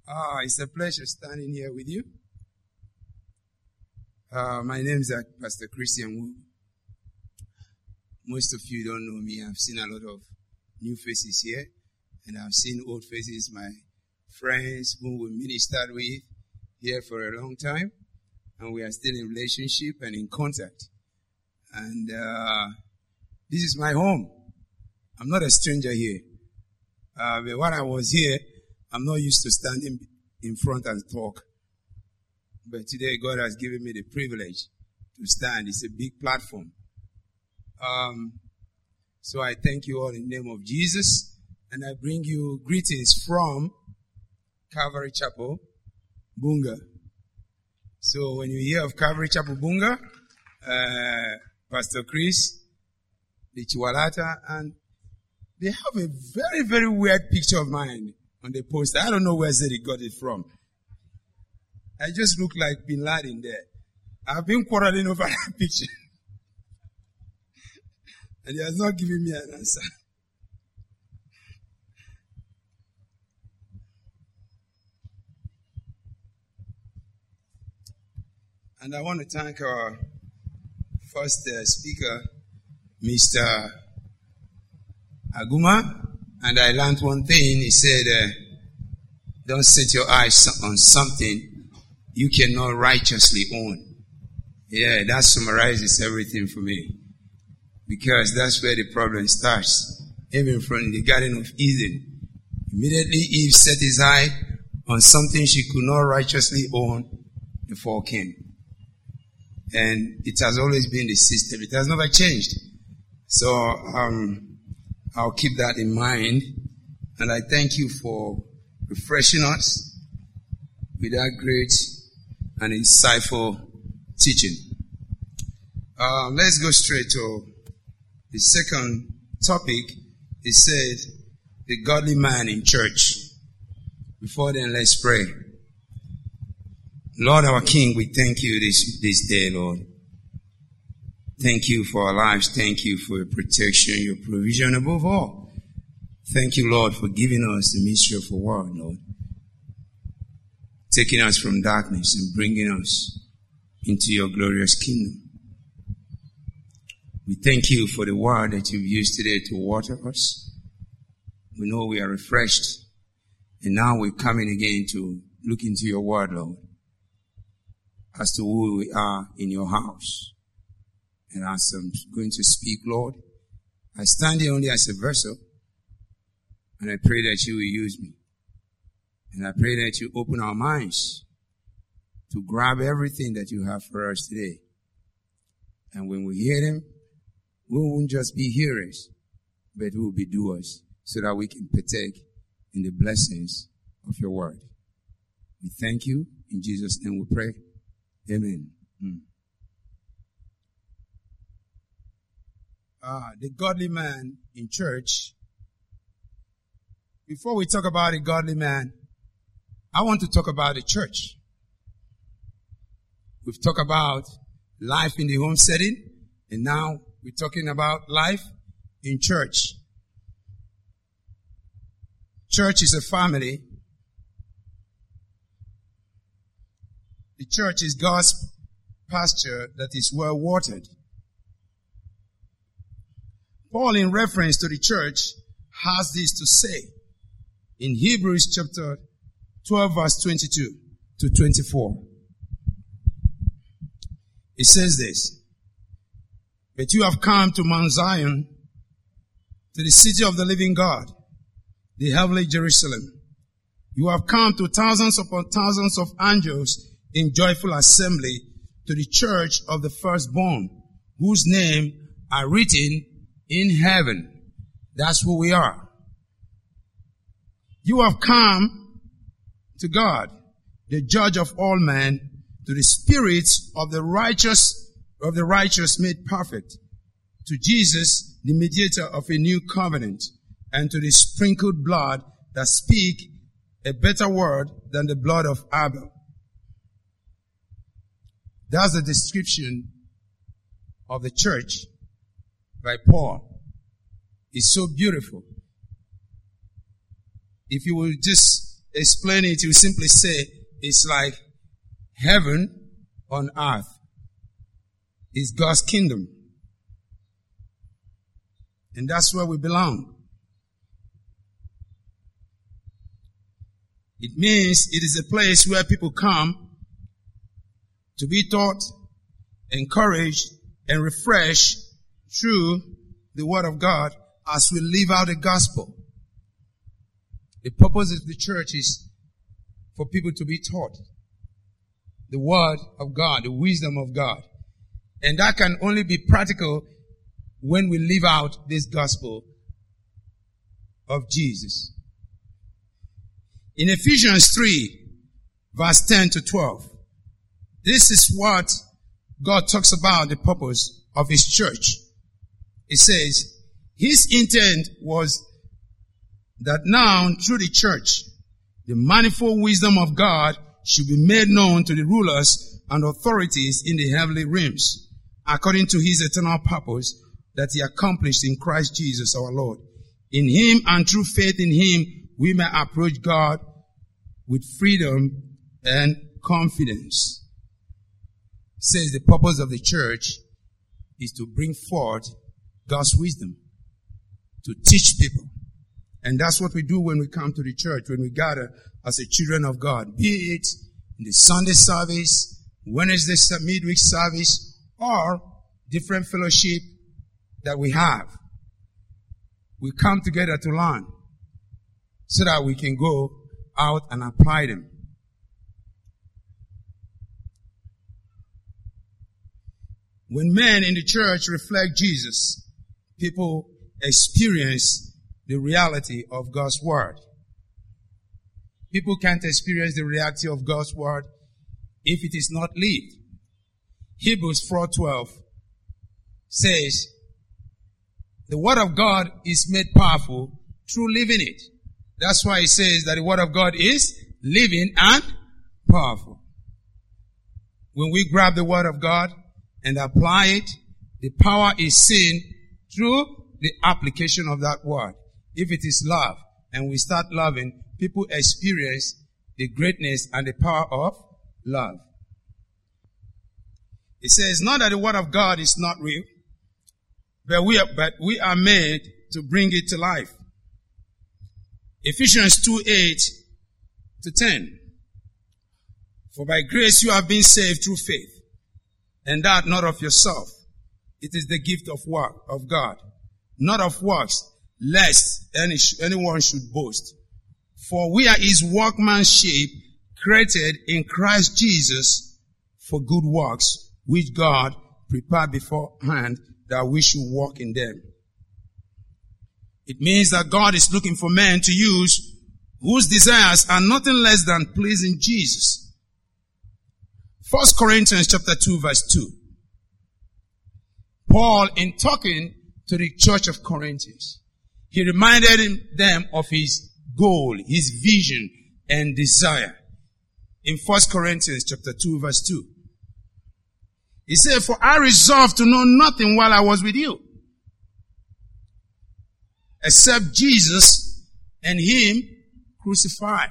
It's a pleasure standing here with you. My name is Pastor Christian Wu. Most of you don't know me. I've seen a lot of new faces here, and I've seen old faces, my friends whom we ministered with here for a long time, and we are still in relationship and in contact. And this is my home. I'm not a stranger here. But when I was here, I'm not used to standing in front and talk. But today, God has given me the privilege to stand. It's a big platform. So I thank you all in the name of Jesus. And I bring you greetings from Calvary Chapel, Bunga. So when you hear of Calvary Chapel, Bunga, Pastor Chris, the Chiwalata, and they have a very, very weird picture of mine on the poster. I don't know where they got it from. I just look like Bin Laden there. I've been quarreling over that picture. And he has not given me an answer. And I want to thank our first speaker, Mr. Aguma. And I learned one thing. He said, don't set your eyes on something you cannot righteously own. Yeah, that summarizes everything for me. Because that's where the problem starts. Even from the Garden of Eden. Immediately Eve set his eye on something she could not righteously own, the fall came. And it has always been the system. It has never changed. So, I'll keep that in mind. And I thank you for refreshing us with that great and insightful teaching. Let's go straight to the second topic. It said, the godly man in church. Before then, let's pray. Lord, our King, we thank you this day, Lord. Thank you for our lives. Thank you for your protection, your provision above all. Thank you, Lord, for giving us the mystery of your word, Lord. Taking us from darkness and bringing us into your glorious kingdom. We thank you for the word that you've used today to water us. We know we are refreshed. And now we're coming again to look into your word, Lord, as to who we are in your house. And as I'm going to speak, Lord, I stand here only as a vessel, and I pray that you will use me. And I pray that you open our minds to grab everything that you have for us today. And when we hear them, we won't just be hearers, but we will be doers, so that we can partake in the blessings of your word. We thank you. In Jesus' name we pray. Amen. The godly man in church. Before we talk about a godly man, I want to talk about the church. We've talked about life in the home setting, and now we're talking about life in church. Church is a family. The church is God's pasture that is well watered. Paul, in reference to the church, has this to say in Hebrews chapter 12, verse 22 to 24. It says this, but you have come to Mount Zion, to the city of the living God, the heavenly Jerusalem. You have come to thousands upon thousands of angels in joyful assembly, to the church of the firstborn, whose name are written in heaven. That's who we are. You have come to God, the judge of all men, to the spirits of the righteous made perfect, to Jesus, the mediator of a new covenant, and to the sprinkled blood that speak a better word than the blood of Abel. That's the description of the church by Paul. It's so beautiful. If you will just explain it, you simply say it's like heaven on earth. It's God's kingdom. And that's where we belong. It means it is a place where people come to be taught, encouraged, and refreshed through the Word of God as we live out the gospel. The purpose of the church is for people to be taught the Word of God, the wisdom of God. And that can only be practical when we live out this gospel of Jesus. In Ephesians 3, verse 10 to 12, this is what God talks about the purpose of His church. It says, His intent was that now, through the church, the manifold wisdom of God should be made known to the rulers and authorities in the heavenly realms, according to His eternal purpose that He accomplished in Christ Jesus our Lord. In Him and through faith in Him, we may approach God with freedom and confidence. It says the purpose of the church is to bring forth God's wisdom, to teach people. And that's what we do when we come to the church, when we gather as the children of God, be it in the Sunday service, Wednesday midweek service, or different fellowship that we have. We come together to learn so that we can go out and apply them. When men in the church reflect Jesus, people experience the reality of God's Word. People can't experience the reality of God's Word if it is not lived. Hebrews 4:12 says, the Word of God is made powerful through living it. That's why it says that the Word of God is living and powerful. When we grab the Word of God and apply it, the power is seen through the application of that Word. If it is love and we start loving, people experience the greatness and the power of love. It says, not that the Word of God is not real, but we are made to bring it to life. Ephesians 2:8-10. For by grace you have been saved through faith, and that not of yourself. It is the gift of God, not of works, lest anyone should boast. For we are His workmanship, created in Christ Jesus for good works, which God prepared beforehand that we should walk in them. It means that God is looking for men to use whose desires are nothing less than pleasing Jesus. 1 Corinthians chapter 2 verse 2. Paul, in talking to the church of Corinthians, he reminded them of his goal, his vision and desire. In 1 Corinthians chapter 2 verse 2. He said, for I resolved to know nothing while I was with you, except Jesus and Him crucified.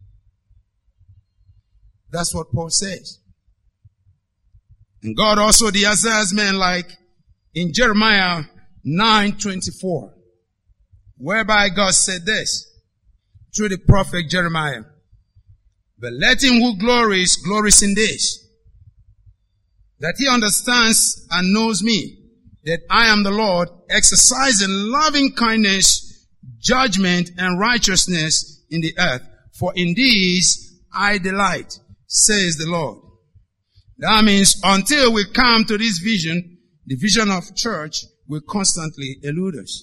That's what Paul says. And God also desires men like in Jeremiah 9:24, whereby God said this through the prophet Jeremiah, but let him who glories in this, that he understands and knows me, that I am the Lord, exercising loving kindness, judgment, and righteousness in the earth. For in these I delight, says the Lord. That means until we come to this vision, the vision of church will constantly elude us.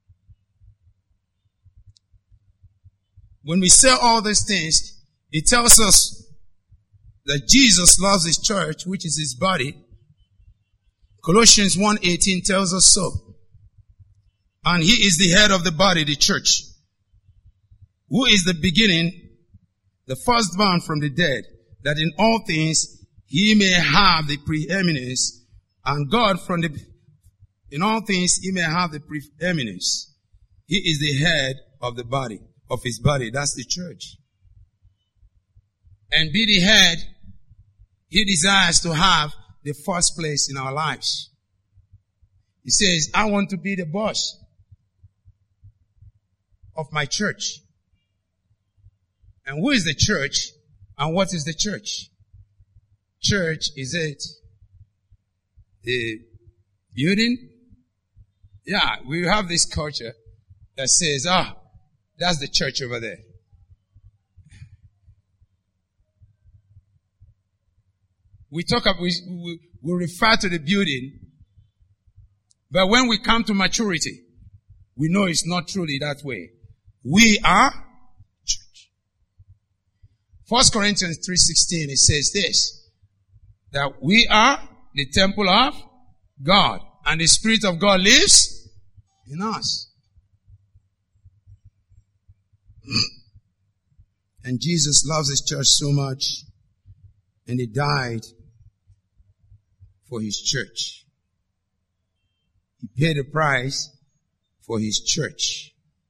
When we say all these things, it tells us that Jesus loves His church, which is His body. Colossians 1:18 tells us so. And He is the head of the body, the church, who is the beginning, the firstborn from the dead, that in all things He may have the preeminence, and God in all things He may have the preeminence. He is the head of the body, of His body. That's the church. and be the head, he desires to have the first place in our lives. He says, I want to be the boss of my church. And who is the church? And what is the church? Church, is it the building? Yeah, we have this culture that says, that's the church over there. We refer to the building, but when we come to maturity, we know it's not truly that way. We are church. 1 Corinthians 3:16, it says this, that we are the temple of God, and the Spirit of God lives in us. And Jesus loves his church so much, and he died for his church. He paid the price for his church.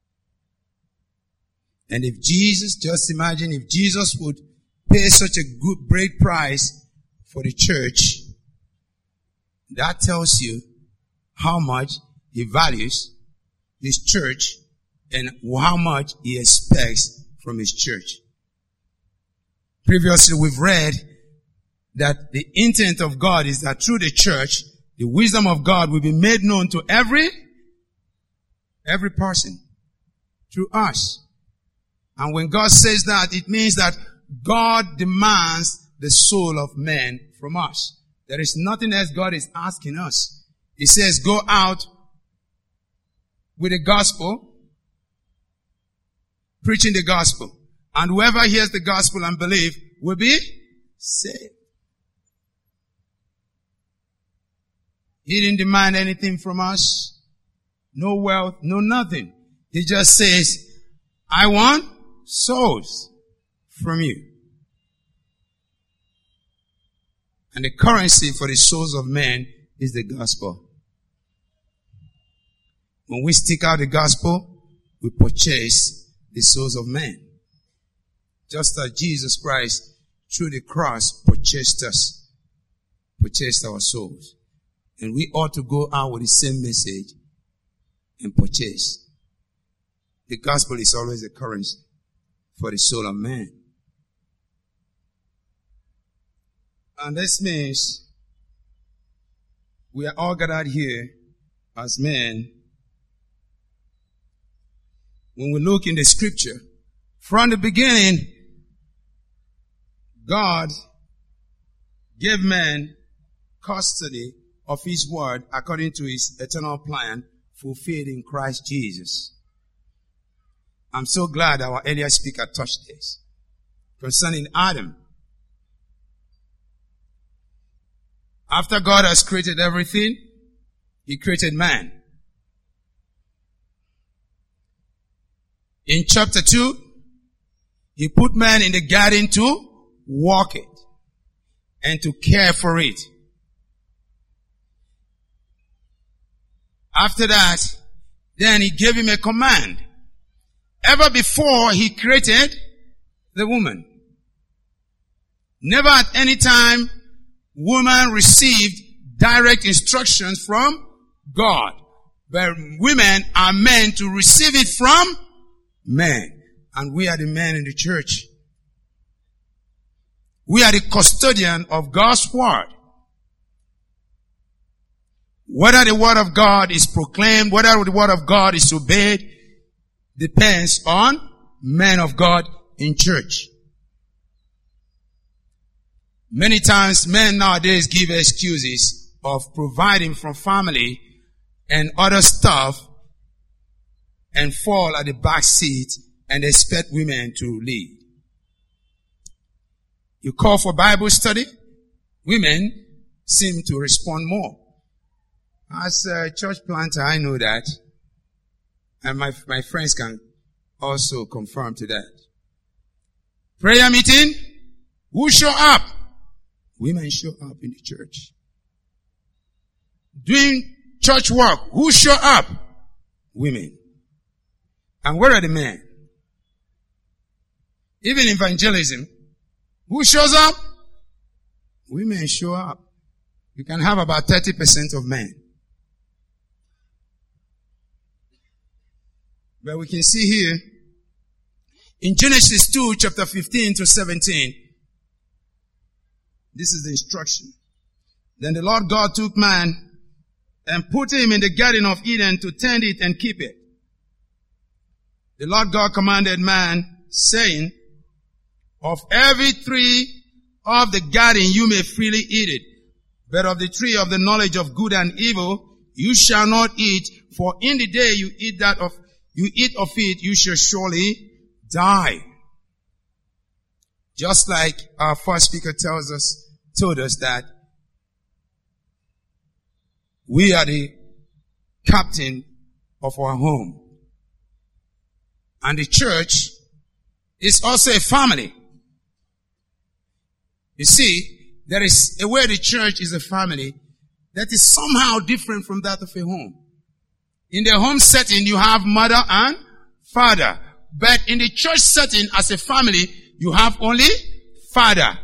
And if Jesus, just imagine if Jesus would pay such a good, great price for the church, that tells you how much he values his church and how much he expects from his church. Previously, we've read that the intent of God is that through the church, the wisdom of God will be made known to every person, through us. And when God says that, it means that God demands the soul of man from us. There is nothing else God is asking us. He says, go out with the gospel, preaching the gospel. And whoever hears the gospel and believe will be saved. He didn't demand anything from us. No wealth, no nothing. He just says, I want souls from you. And the currency for the souls of men is the gospel. When we stick out the gospel, we purchase the souls of men. Just as Jesus Christ, through the cross, purchased us, purchased our souls. And we ought to go out with the same message and purchase. The gospel is always a currency for the soul of man. And this means we are all gathered here as men. When we look in the scripture, from the beginning, God gave man custody of his word according to his eternal plan fulfilled in Christ Jesus. I'm so glad our earlier speaker touched this. Concerning Adam. After God has created everything, he created man. In chapter 2, he put man in the garden to walk it and to care for it. After that, then he gave him a command. Ever before he created the woman. Never at any time woman received direct instructions from God. But women are meant to receive it from men. And we are the men in the church. We are the custodian of God's word. Whether the word of God is proclaimed, whether the word of God is obeyed, depends on men of God in church. Many times men nowadays give excuses of providing from family and other stuff and fall at the back seat and expect women to lead. You call for Bible study, women seem to respond more. As a church planter, I know that. And my friends can also confirm to that. Prayer meeting, who show up? Women show up in the church. Doing church work, who show up? Women. And where are the men? Even evangelism, Who shows up? Women show up. You can have about 30% of men. But we can see here, in Genesis 2, chapter 15 to 17, this is the instruction. Then the Lord God took man and put him in the garden of Eden to tend it and keep it. The Lord God commanded man, saying, of every tree of the garden you may freely eat it, but of the tree of the knowledge of good and evil you shall not eat, for in the day you eat of it, you shall surely die. Just like our first speaker told us that we are the captain of our home. And the church is also a family. You see, there is a way the church is a family that is somehow different from that of a home. In the home setting, you have mother and father. But in the church setting, as a family, you have only father.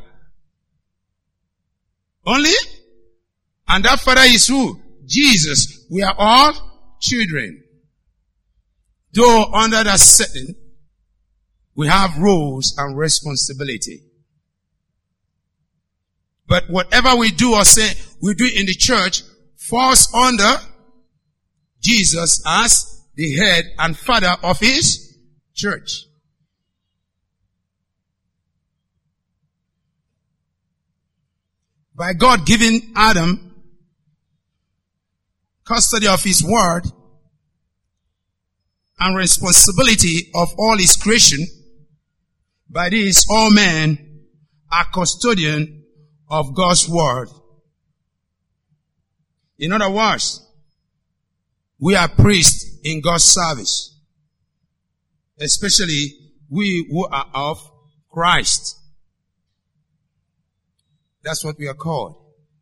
Only? And that father is who? Jesus. We are all children. Though under that setting, we have roles and responsibility. But whatever we do or say we do in the church falls under Jesus as the head and father of his church. By God giving Adam custody of his word and responsibility of all his creation, by this all men are custodian of God's word. In other words, we are priests in God's service, especially we who are of Christ. That's what we are called.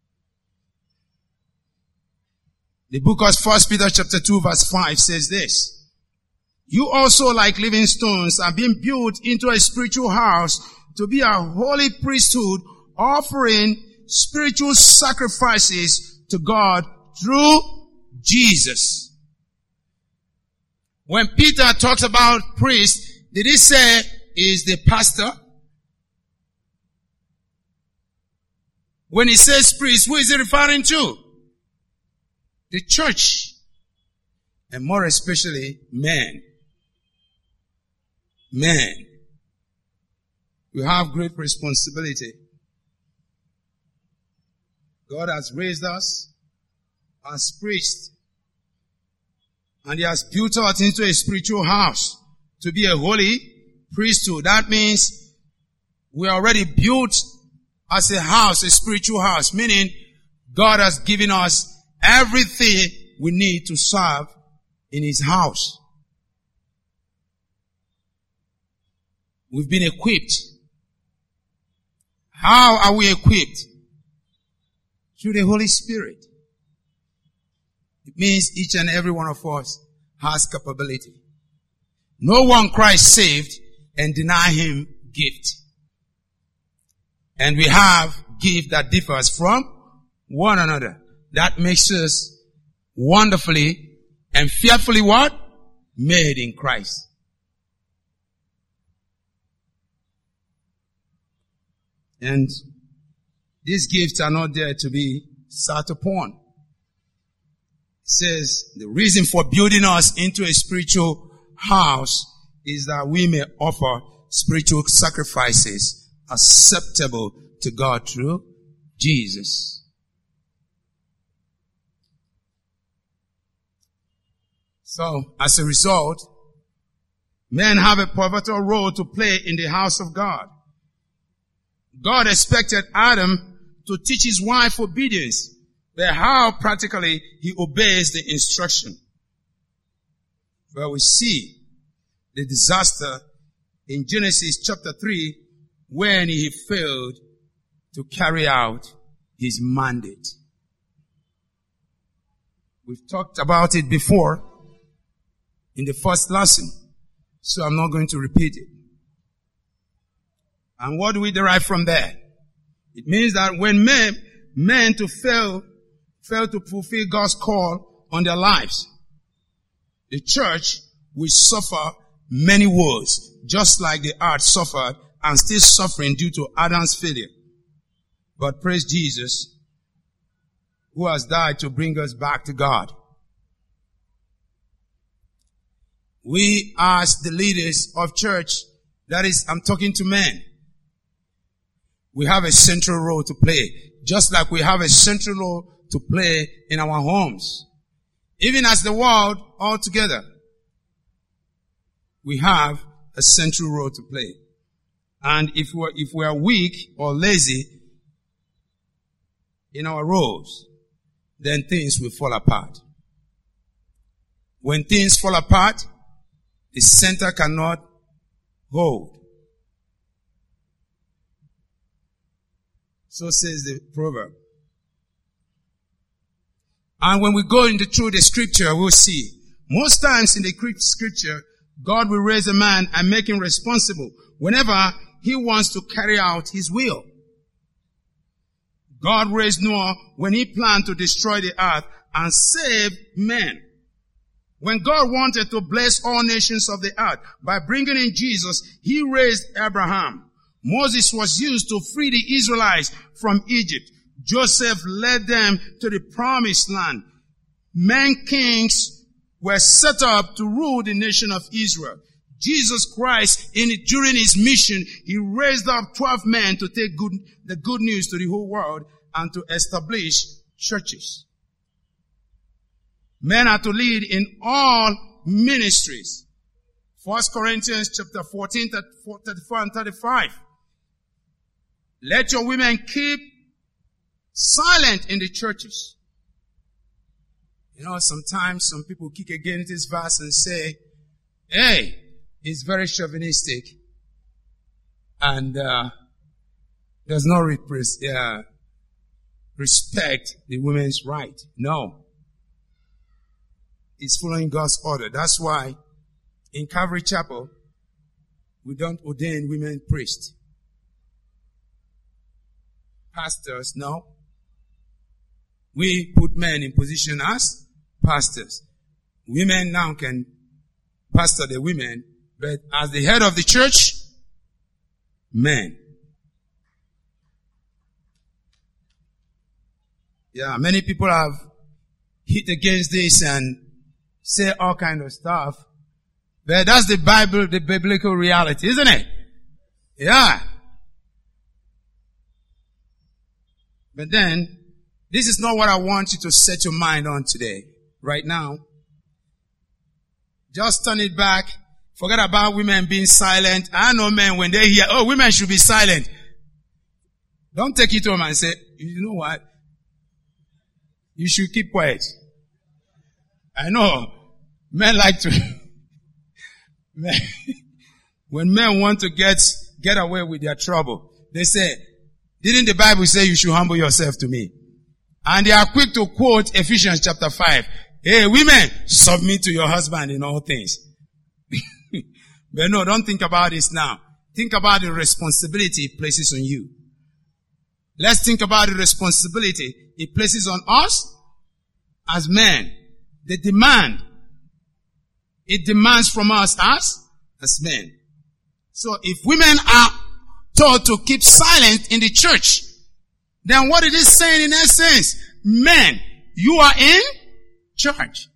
The book of 1 Peter chapter 2 verse 5 says this: you also, like living stones, are being built into a spiritual house to be a holy priesthood, offering spiritual sacrifices to God through Jesus. When Peter talks about priest, did he say is the pastor? When he says priest, who is he referring to? The church. And more especially, men. Men. We have great responsibility. God has raised us as priests, and he has built us into a spiritual house to be a holy priesthood. That means we are already built as a house, a spiritual house, meaning God has given us everything we need to serve in his house. We've been equipped. How are we equipped? Through the Holy Spirit. It means each and every one of us has capability. No one Christ saved and deny him gift. And we have gift that differs from one another. That makes us wonderfully and fearfully what? Made in Christ. And these gifts are not there to be sat upon. It says the reason for building us into a spiritual house is that we may offer spiritual sacrifices acceptable to God through Jesus. So, as a result, men have a pivotal role to play in the house of God. God expected Adam to teach his wife obedience, but how practically he obeys the instruction. But we see the disaster in Genesis chapter 3 when he failed to carry out his mandate. We've talked about it before in the first lesson, so I'm not going to repeat it. And what do we derive from there? It means that when men to fail to fulfill God's call on their lives, the church will suffer many woes, just like the earth suffered and still suffering due to Adam's failure. But praise Jesus, who has died to bring us back to God. We as the leaders of church, that is, I'm talking to men, we have a central role to play, just like we have a central role to play in our homes. Even as the world altogether, we have a central role to play. And if we are weak or lazy in our roles, then things will fall apart. When things fall apart, the center cannot hold. So says the proverb. And when we go through the scripture, we'll see. Most times in the scripture, God will raise a man and make him responsible whenever he wants to carry out his will. God raised Noah when he planned to destroy the earth and save men. When God wanted to bless all nations of the earth by bringing in Jesus, he raised Abraham. Moses was used to free the Israelites from Egypt. Joseph led them to the promised land. Men kings were set up to rule the nation of Israel. Jesus Christ, during his mission, he raised up 12 men to take the good news to the whole world and to establish churches. Men are to lead in all ministries. 1 Corinthians chapter 14, 34 and 35. Let your women keep silent in the churches. You know, sometimes some people kick against this verse and say, hey, it's very chauvinistic and does not respect the women's right. No. It's following God's order. That's why in Calvary Chapel, we don't ordain women priests. Pastors, no. We put men in position as pastors. Women now can pastor the women, but as the head of the church, men. Yeah, many people have hit against this and say all kind of stuff. But that's the biblical reality, isn't it? Yeah. But then, this is not what I want you to set your mind on today, right now. Just turn it back. Forget about women being silent. I know men, when they hear, oh, women should be silent. Don't take it home and say, you know what? You should keep quiet. I know. Men like to, when men want to get away with their trouble, they say, didn't the Bible say you should humble yourself to me? And they are quick to quote Ephesians chapter 5. Hey, women, submit to your husband in all things. But no, don't think about this now. Think about the responsibility it places on you. Let's think about the responsibility it places on us as men. The demand. It demands from us as men. So if women are told to keep silent in the church, then what it is saying in essence, men, you are in charge.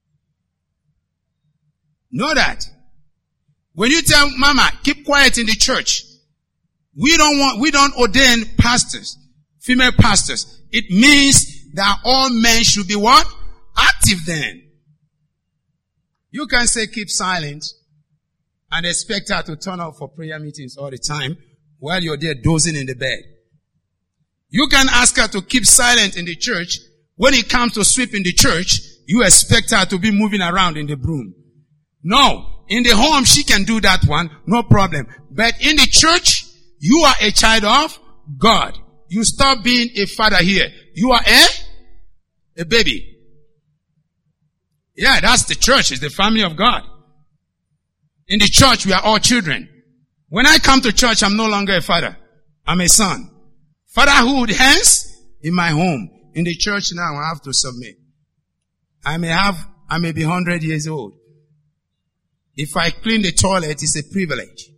Know that. When you tell mama, keep quiet in the church, we don't ordain pastors, female pastors. It means that all men should be what? Active then. You can say keep silent and expect her to turn up for prayer meetings all the time while you're there dozing in the bed. You can ask her to keep silent in the church. When it comes to sweeping the church, you expect her to be moving around in the broom. No. In the home, she can do that one. No problem. But in the church, you are a child of God. You stop being a father here. You are a baby. Yeah, that's the church. It's the family of God. In the church, we are all children. When I come to church, I'm no longer a father. I'm a son. Fatherhood, hence, in my home. In the church now, I have to submit. I may be 100 years old. If I clean the toilet, it's a privilege.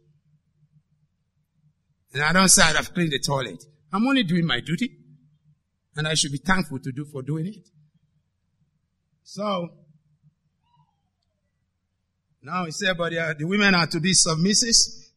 And I don't say I've cleaned the toilet. I'm only doing my duty. And I should be thankful for doing it. So, now he said, but the women are to be submissive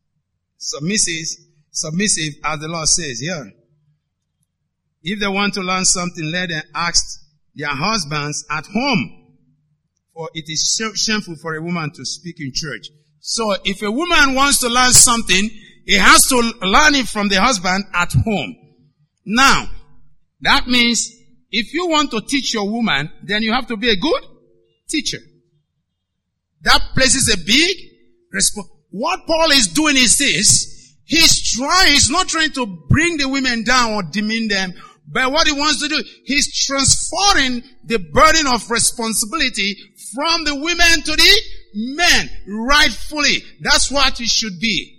as the Lord says, yeah. If they want to learn something, let them ask their husbands at home. For it is shameful for a woman to speak in church. So if a woman wants to learn something, he has to learn it from the husband at home. Now, that means if you want to teach your woman, then you have to be a good teacher. That places a big responsibility. What Paul is doing is this. He's not trying to bring the women down or demean them, but what he wants to do, he's transferring the burden of responsibility from the women to the men, rightfully. That's what it should be.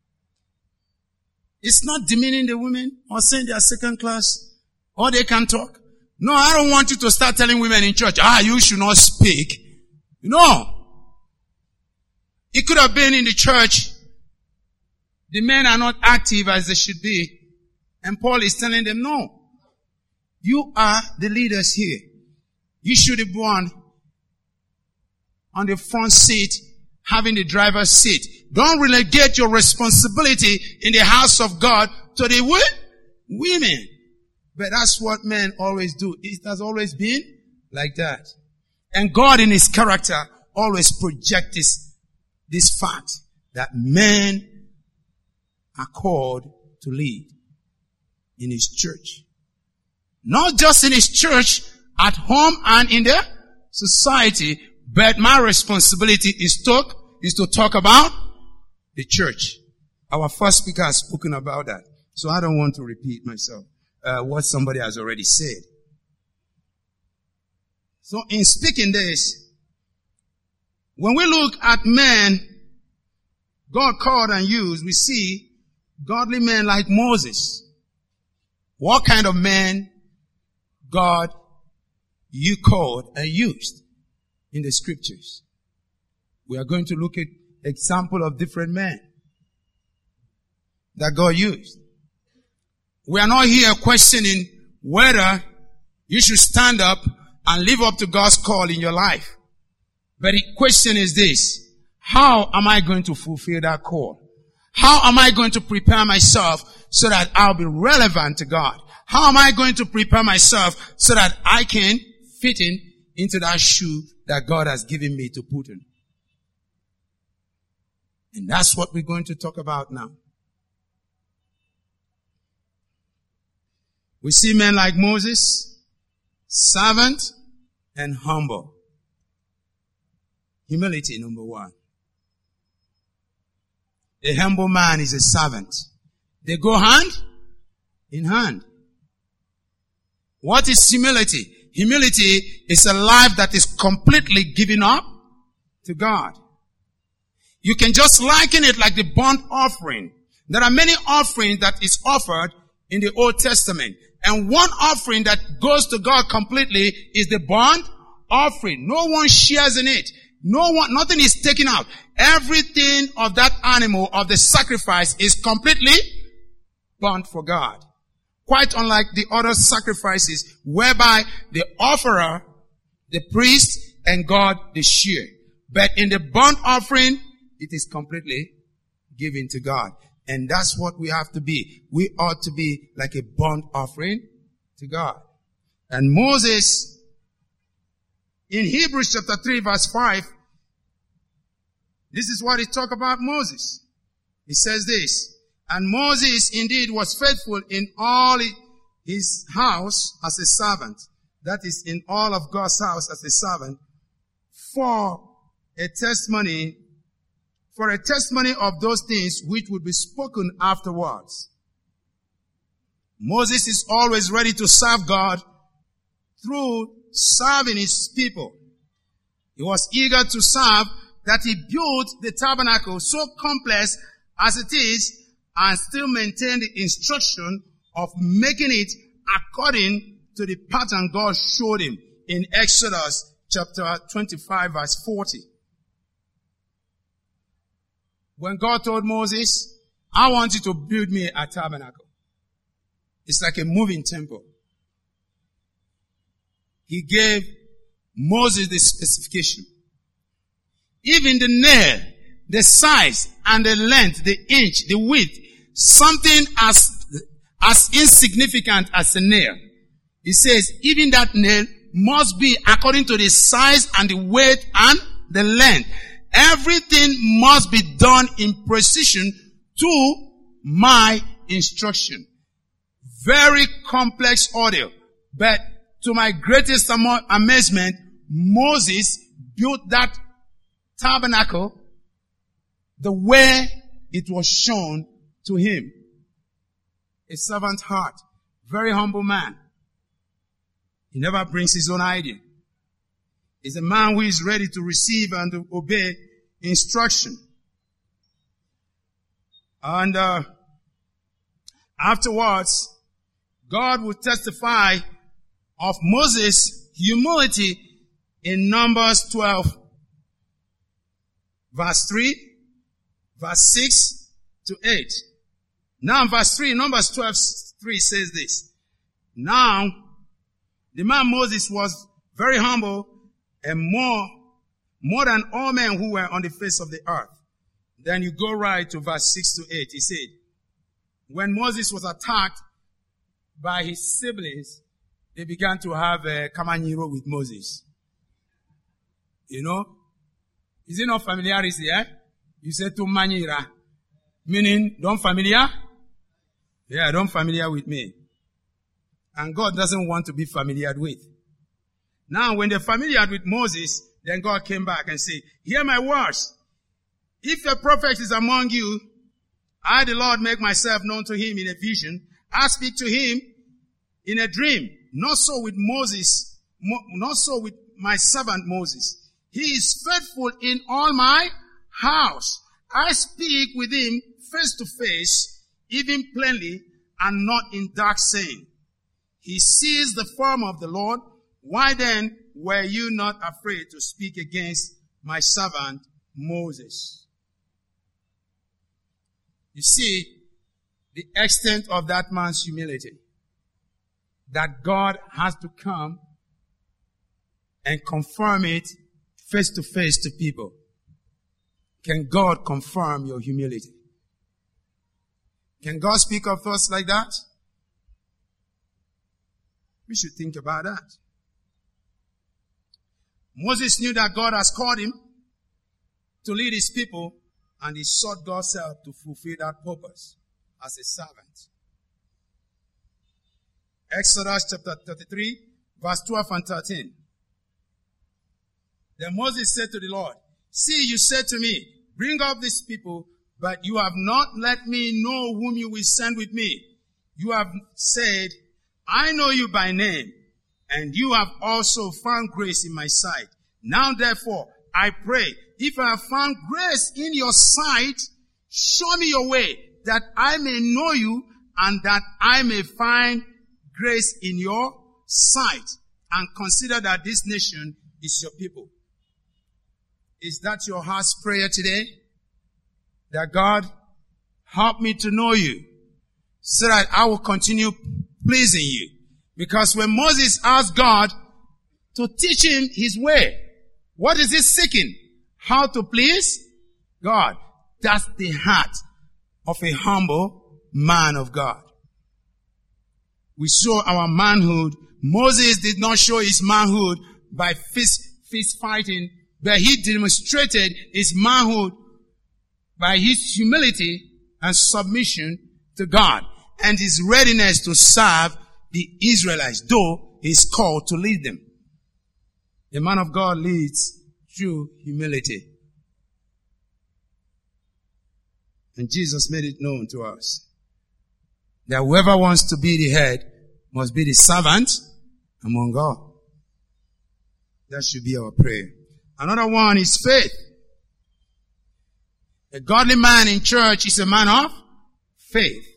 It's not demeaning the women or saying they are second class or they can talk. No, I don't want you to start telling women in church, you should not speak. No. It could have been in the church. The men are not active as they should be. And Paul is telling them, no. You are the leaders here. You should have gone on the front seat, having the driver's seat. Don't relegate your responsibility in the house of God to the women. But that's what men always do. It has always been like that. And God in His character always projects this fact that men are called to lead in His church. Not just in His church, at home and in the society, but my responsibility is to talk about the church. Our first speaker has spoken about that. So I don't want to repeat myself, what somebody has already said. So in speaking this, when we look at men God called and used, we see godly men like Moses. What kind of men God you called and used in the scriptures? We are going to look at example of different men that God used. We are not here questioning whether you should stand up and live up to God's call in your life. But the question is this: how am I going to fulfill that call? How am I going to prepare myself so that I'll be relevant to God? How am I going to prepare myself so that I can fit into that shoe that God has given me to put in? And that's what we're going to talk about now. We see men like Moses, servant and humble. Humility, number one. A humble man is a servant. They go hand in hand. What is humility? Humility is a life that is completely given up to God. You can just liken it like the burnt offering. There are many offerings that is offered in the Old Testament. And one offering that goes to God completely is the burnt offering. No one shares in it. Nothing is taken out. Everything of that animal, of the sacrifice, is completely burnt for God. Quite unlike the other sacrifices whereby the offerer, the priest, and God, they share. But in the burnt offering, it is completely given to God. And that's what we have to be. We ought to be like a burnt offering to God. And Moses, in Hebrews chapter 3 verse 5, this is what he talks about Moses. He says this: and Moses indeed was faithful in all his house as a servant. That is, in all of God's house as a servant, for a testimony of those things which would be spoken afterwards. Moses is always ready to serve God through serving his people. He was eager to serve that he built the tabernacle so complex as it is and still maintain the instruction of making it according to the pattern God showed him in Exodus chapter 25 verse 40. When God told Moses, I want you to build me a tabernacle. It's like a moving temple. He gave Moses the specification. Even the nail, the size and the length, the inch, the width, something as insignificant as a nail. He says, even that nail must be according to the size and the weight and the length. Everything must be done in precision to my instruction. Very complex order. But to my greatest amazement, Moses built that tabernacle the way it was shown to him. A servant heart. Very humble man. He never brings his own idea. He's a man who is ready to receive and to obey instruction. And afterwards, God will testify of Moses' humility in Numbers 12, verse 3, verse 6 to 8. Now, verse 3, Numbers 12, 3 says this. Now, the man Moses was very humble and more than all men who were on the face of the earth. Then you go right to verse 6 to 8. He said, when Moses was attacked by his siblings, they began to have a kamanyiro with Moses. You know? Is it not familiarity, eh? You say to manyira. Meaning, don't familiar? Yeah, don't familiar with me. And God doesn't want to be familiar with. Now, when they're familiar with Moses, then God came back and said, hear my words. If a prophet is among you, I, the Lord, make myself known to him in a vision. I speak to him in a dream. Not so with Moses, not so with my servant Moses. He is faithful in all my house. I speak with him face to face, even plainly, and not in dark saying. He sees the form of the Lord. Why then were you not afraid to speak against my servant Moses? You see the extent of that man's humility. That God has to come and confirm it face to face to people. Can God confirm your humility? Can God speak of us like that? We should think about that. Moses knew that God has called him to lead his people, and he sought God's help to fulfill that purpose as a servant. Exodus chapter 33, verse 12 and 13. Then Moses said to the Lord, see, you said to me, bring up these people, but you have not let me know whom you will send with me. You have said, I know you by name, and you have also found grace in my sight. Now therefore, I pray, if I have found grace in your sight, show me your way, that I may know you, and that I may find grace in your sight, and consider that this nation is your people. Is that your heart's prayer today? That God, help me to know you, so that I will continue pleasing you. Because when Moses asked God to teach him his way, what is he seeking? How to please God. That's the heart of a humble man of God. We show our manhood. Moses did not show his manhood by fist fighting, but he demonstrated his manhood by his humility and submission to God and his readiness to serve the Israelites, though he is called to lead them. The man of God leads through humility. And Jesus made it known to us that whoever wants to be the head must be the servant among all. That should be our prayer. Another one is faith. A godly man in church is a man of faith.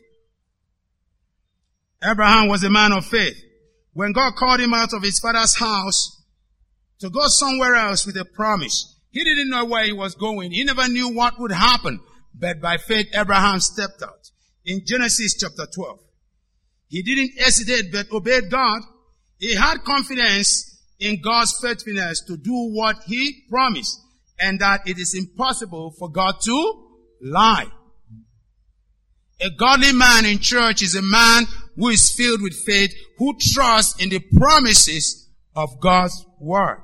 Abraham was a man of faith. When God called him out of his father's house to go somewhere else with a promise, he didn't know where he was going. He never knew what would happen. But by faith, Abraham stepped out. In Genesis chapter 12, he didn't hesitate but obeyed God. He had confidence in God's faithfulness to do what he promised, and that it is impossible for God to lie. A godly man in church is a man who is filled with faith, who trusts in the promises of God's word.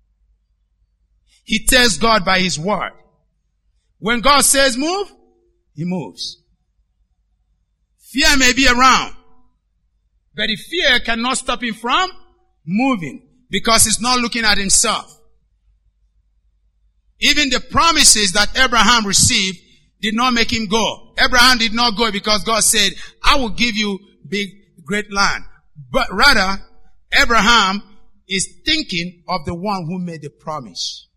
He tells God by his word. When God says move, he moves. Fear may be around, but the fear cannot stop him from moving, because he's not looking at himself. Even the promises that Abraham received did not make him go. Abraham did not go because God said, I will give you big, great land. But rather, Abraham is thinking of the one who made the promise.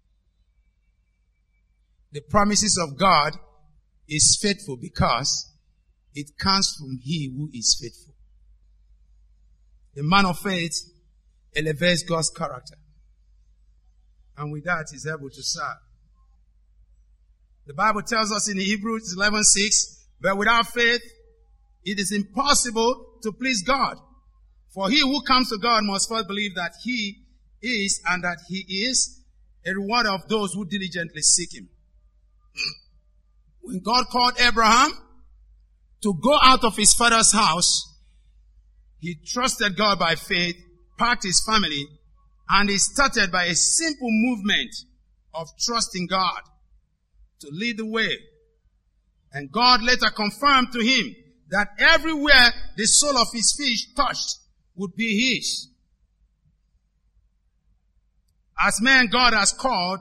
The promises of God is faithful because it comes from he who is faithful. The man of faith elevates God's character, and with that is able to serve. The Bible tells us in Hebrews 11:6, but without faith it is impossible to please God. For he who comes to God must first believe that he is, and that he is a rewarder of those who diligently seek him. When God called Abraham to go out of his father's house, he trusted God by faith, packed his family, and he started by a simple movement of trusting God to lead the way. And God later confirmed to him that everywhere the sole of his feet touched would be his. As men God has called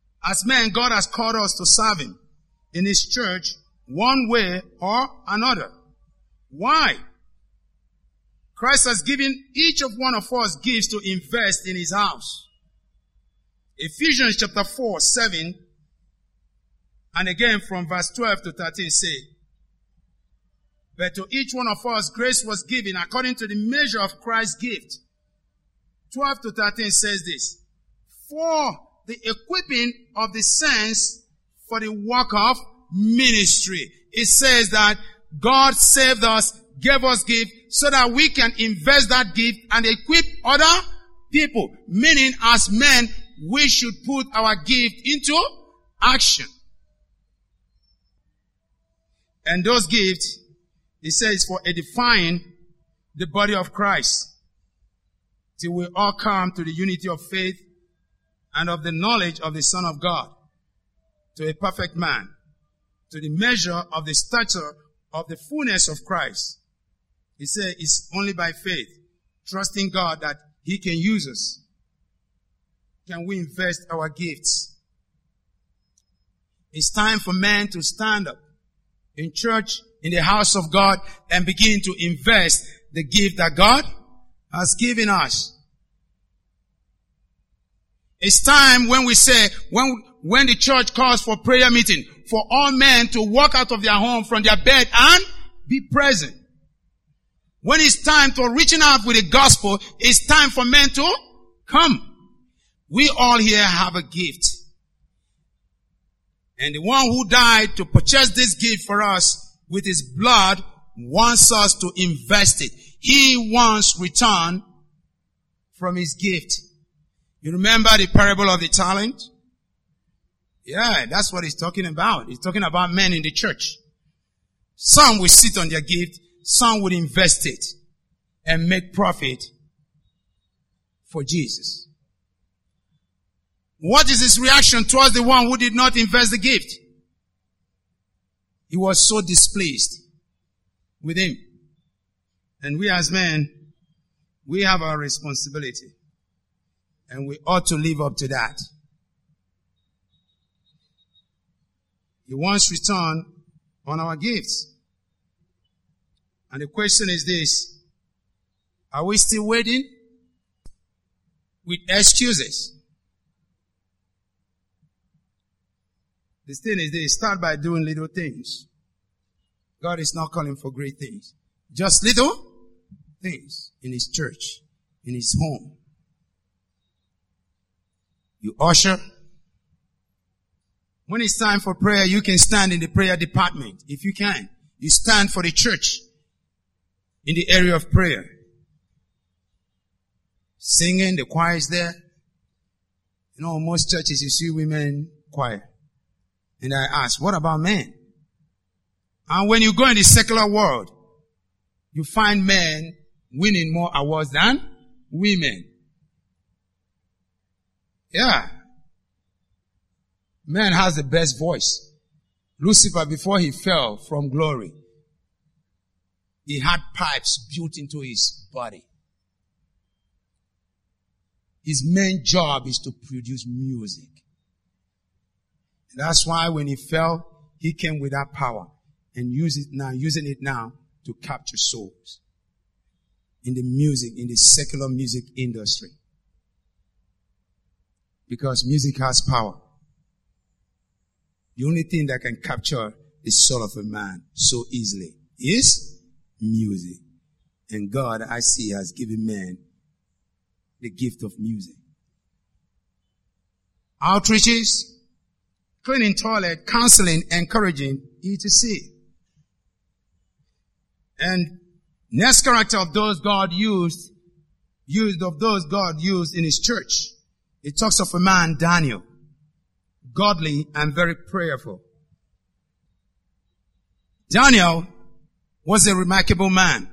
us to serve him in his church one way or another. Why? Christ has given each of one of us gifts to invest in his house. Ephesians chapter 4:7, and again from verse 12 to 13 say, but to each one of us grace was given according to the measure of Christ's gift. 12 to 13 says this, for the equipping of the saints for the work of ministry. It says that God saved us, gave us gift, so that we can invest that gift and equip other people. Meaning, as men, we should put our gift into action. And those gifts, it says, for edifying the body of Christ, till we all come to the unity of faith and of the knowledge of the Son of God, to a perfect man, to the measure of the stature of the fullness of Christ. He said it's only by faith, trusting God that he can use us, can we invest our gifts. It's time for men to stand up in church, in the house of God, and begin to invest the gift that God has given us. It's time when we say, when the church calls for prayer meeting, for all men to walk out of their home from their bed and be present. When it's time to reaching out with the gospel, it's time for men to come. We all here have a gift. And the one who died to purchase this gift for us with his blood wants us to invest it. He wants return from his gift. You remember the parable of the talent? Yeah, that's what he's talking about. He's talking about men in the church. Some will sit on their gift, some will invest it and make profit for Jesus. What is his reaction towards the one who did not invest the gift? He was so displeased with him. And we as men, we have our responsibility. And we ought to live up to that. He wants return on our gifts. And the question is this: are we still waiting with excuses? The thing is, they start by doing little things. God is not calling for great things. Just little things in His church, in His home. You usher. When it's time for prayer, you can stand in the prayer department. If you can, you stand for the church in the area of prayer. Singing, the choir is there. You know, most churches you see women choir. And I ask, what about men? And when you go in the secular world, you find men winning more awards than women. Yeah. Man has the best voice. Lucifer, before he fell from glory, he had pipes built into his body. His main job is to produce music. And that's why when he fell, he came with that power and using it now to capture souls in the music, in the secular music industry. Because music has power. The only thing that can capture the soul of a man so easily is music. And God, I see, has given man the gift of music. Outreaches, cleaning toilet, counseling, encouraging, etc. And next character of those God used in His church. It talks of a man, Daniel, godly and very prayerful. Daniel was a remarkable man.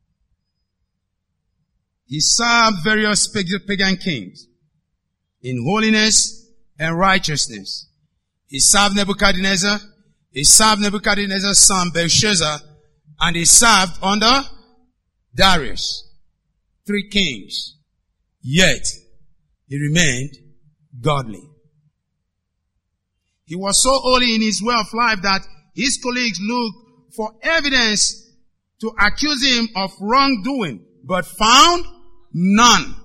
He served various pagan kings in holiness and righteousness. He served Nebuchadnezzar. He served Nebuchadnezzar's son Belshazzar, and he served under Darius. 3 kings. Yet, he remained godly. He was so holy in his way of life that his colleagues looked for evidence to accuse him of wrongdoing, but found none.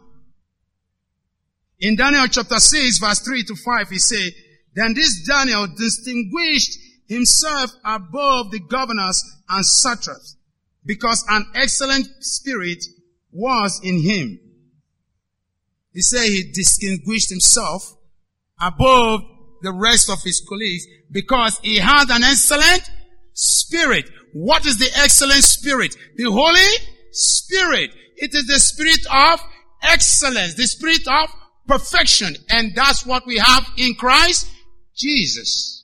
In Daniel chapter 6, verse 3 to 5, he said, "Then this Daniel distinguished himself above the governors and satraps, because an excellent spirit was in him." He said he distinguished himself above the rest of his colleagues because he had an excellent spirit. What is the excellent spirit? The Holy Spirit. It is the spirit of excellence, the spirit of perfection. And that's what we have in Christ Jesus.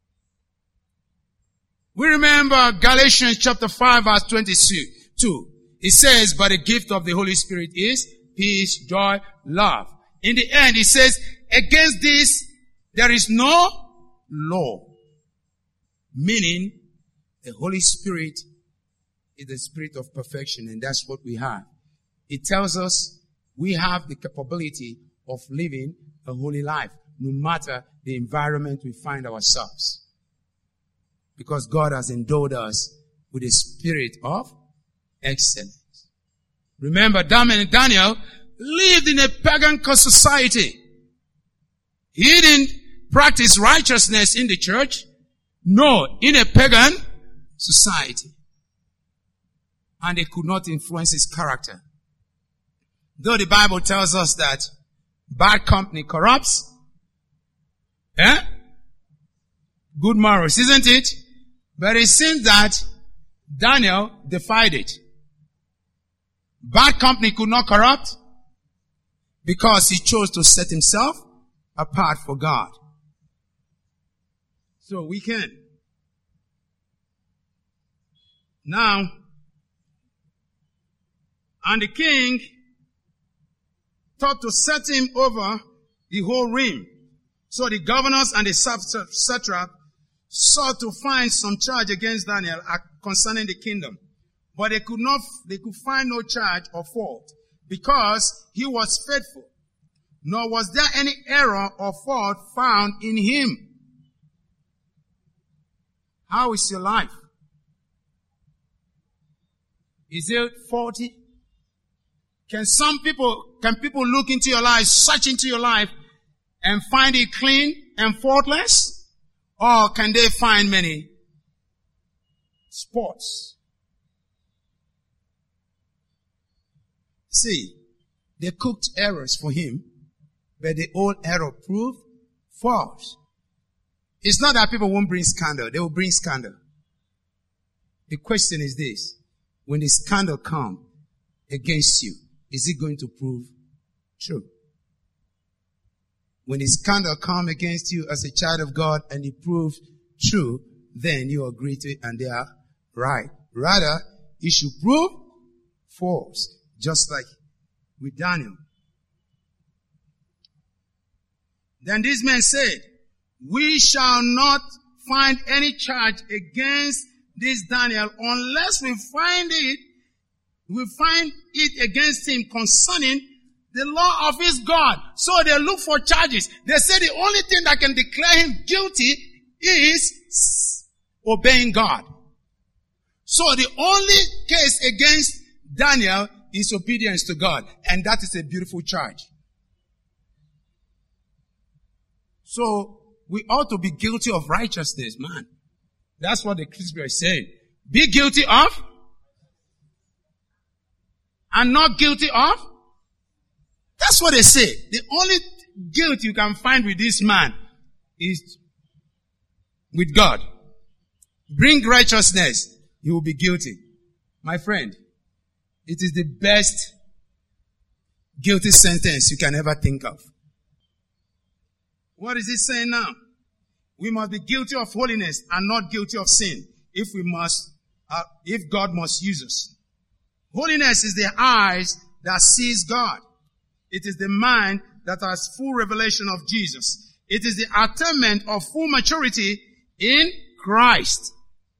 We remember Galatians chapter 5 verse 22. It says, "But the gift of the Holy Spirit is peace, joy, love." In the end, it says, "Against this there is no law." Meaning, the Holy Spirit is the spirit of perfection, and that's what we have. It tells us we have the capability of living a holy life, no matter the environment we find ourselves. Because God has endowed us with a spirit of excellence. Remember, Daniel lived in a pagan society. He didn't practice righteousness in the church. No, in a pagan society. And they could not influence his character. Though the Bible tells us that bad company corrupts, good morals, isn't it? But it seems that Daniel defied it. Bad company could not corrupt because he chose to set himself apart for God. So we can. Now, and the king thought to set him over the whole realm. So the governors and the satrap sought to find some charge against Daniel concerning the kingdom. But they could find no charge or fault because he was faithful. Nor was there any error or fault found in him. How is your life? Is it faulty? Can people look into your life, search into your life and find it clean and faultless? Or can they find many spots? See, they cooked errors for him, but the old error proved false. It's not that people won't bring scandal. They will bring scandal. The question is this. When the scandal comes against you, is it going to prove true? When the scandal comes against you as a child of God and it proves true, then you agree to it and they are right. Rather, it should prove false. Just like with Daniel. Then this man said, we shall not find any charge against this Daniel unless we find it against him concerning the law of his God. So they look for charges. They say the only thing that can declare him guilty is obeying God. So the only case against Daniel is obedience to God. And that is a beautiful charge. So we ought to be guilty of righteousness, man. That's what the Scripture is saying. Be guilty of and not guilty of. That's what they say. The only guilt you can find with this man is with God. Bring righteousness, you will be guilty. My friend, it is the best guilty sentence you can ever think of. What is it saying now? We must be guilty of holiness and not guilty of sin if God must use us. Holiness is the eyes that sees God. It is the mind that has full revelation of Jesus. It is the attainment of full maturity in Christ.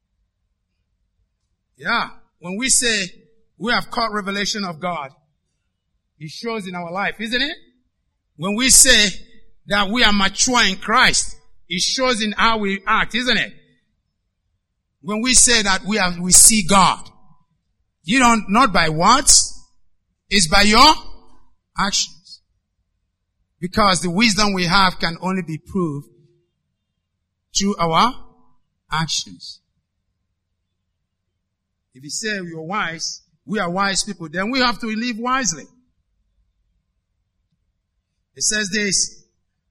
Yeah. When we say we have caught revelation of God, it shows in our life, isn't it? When we say that we are mature in Christ, it shows in how we act, isn't it? When we say that we see God, not by words, it's by your actions. Because the wisdom we have can only be proved through our actions. If you say you're wise, we are wise people, then we have to live wisely. It says this,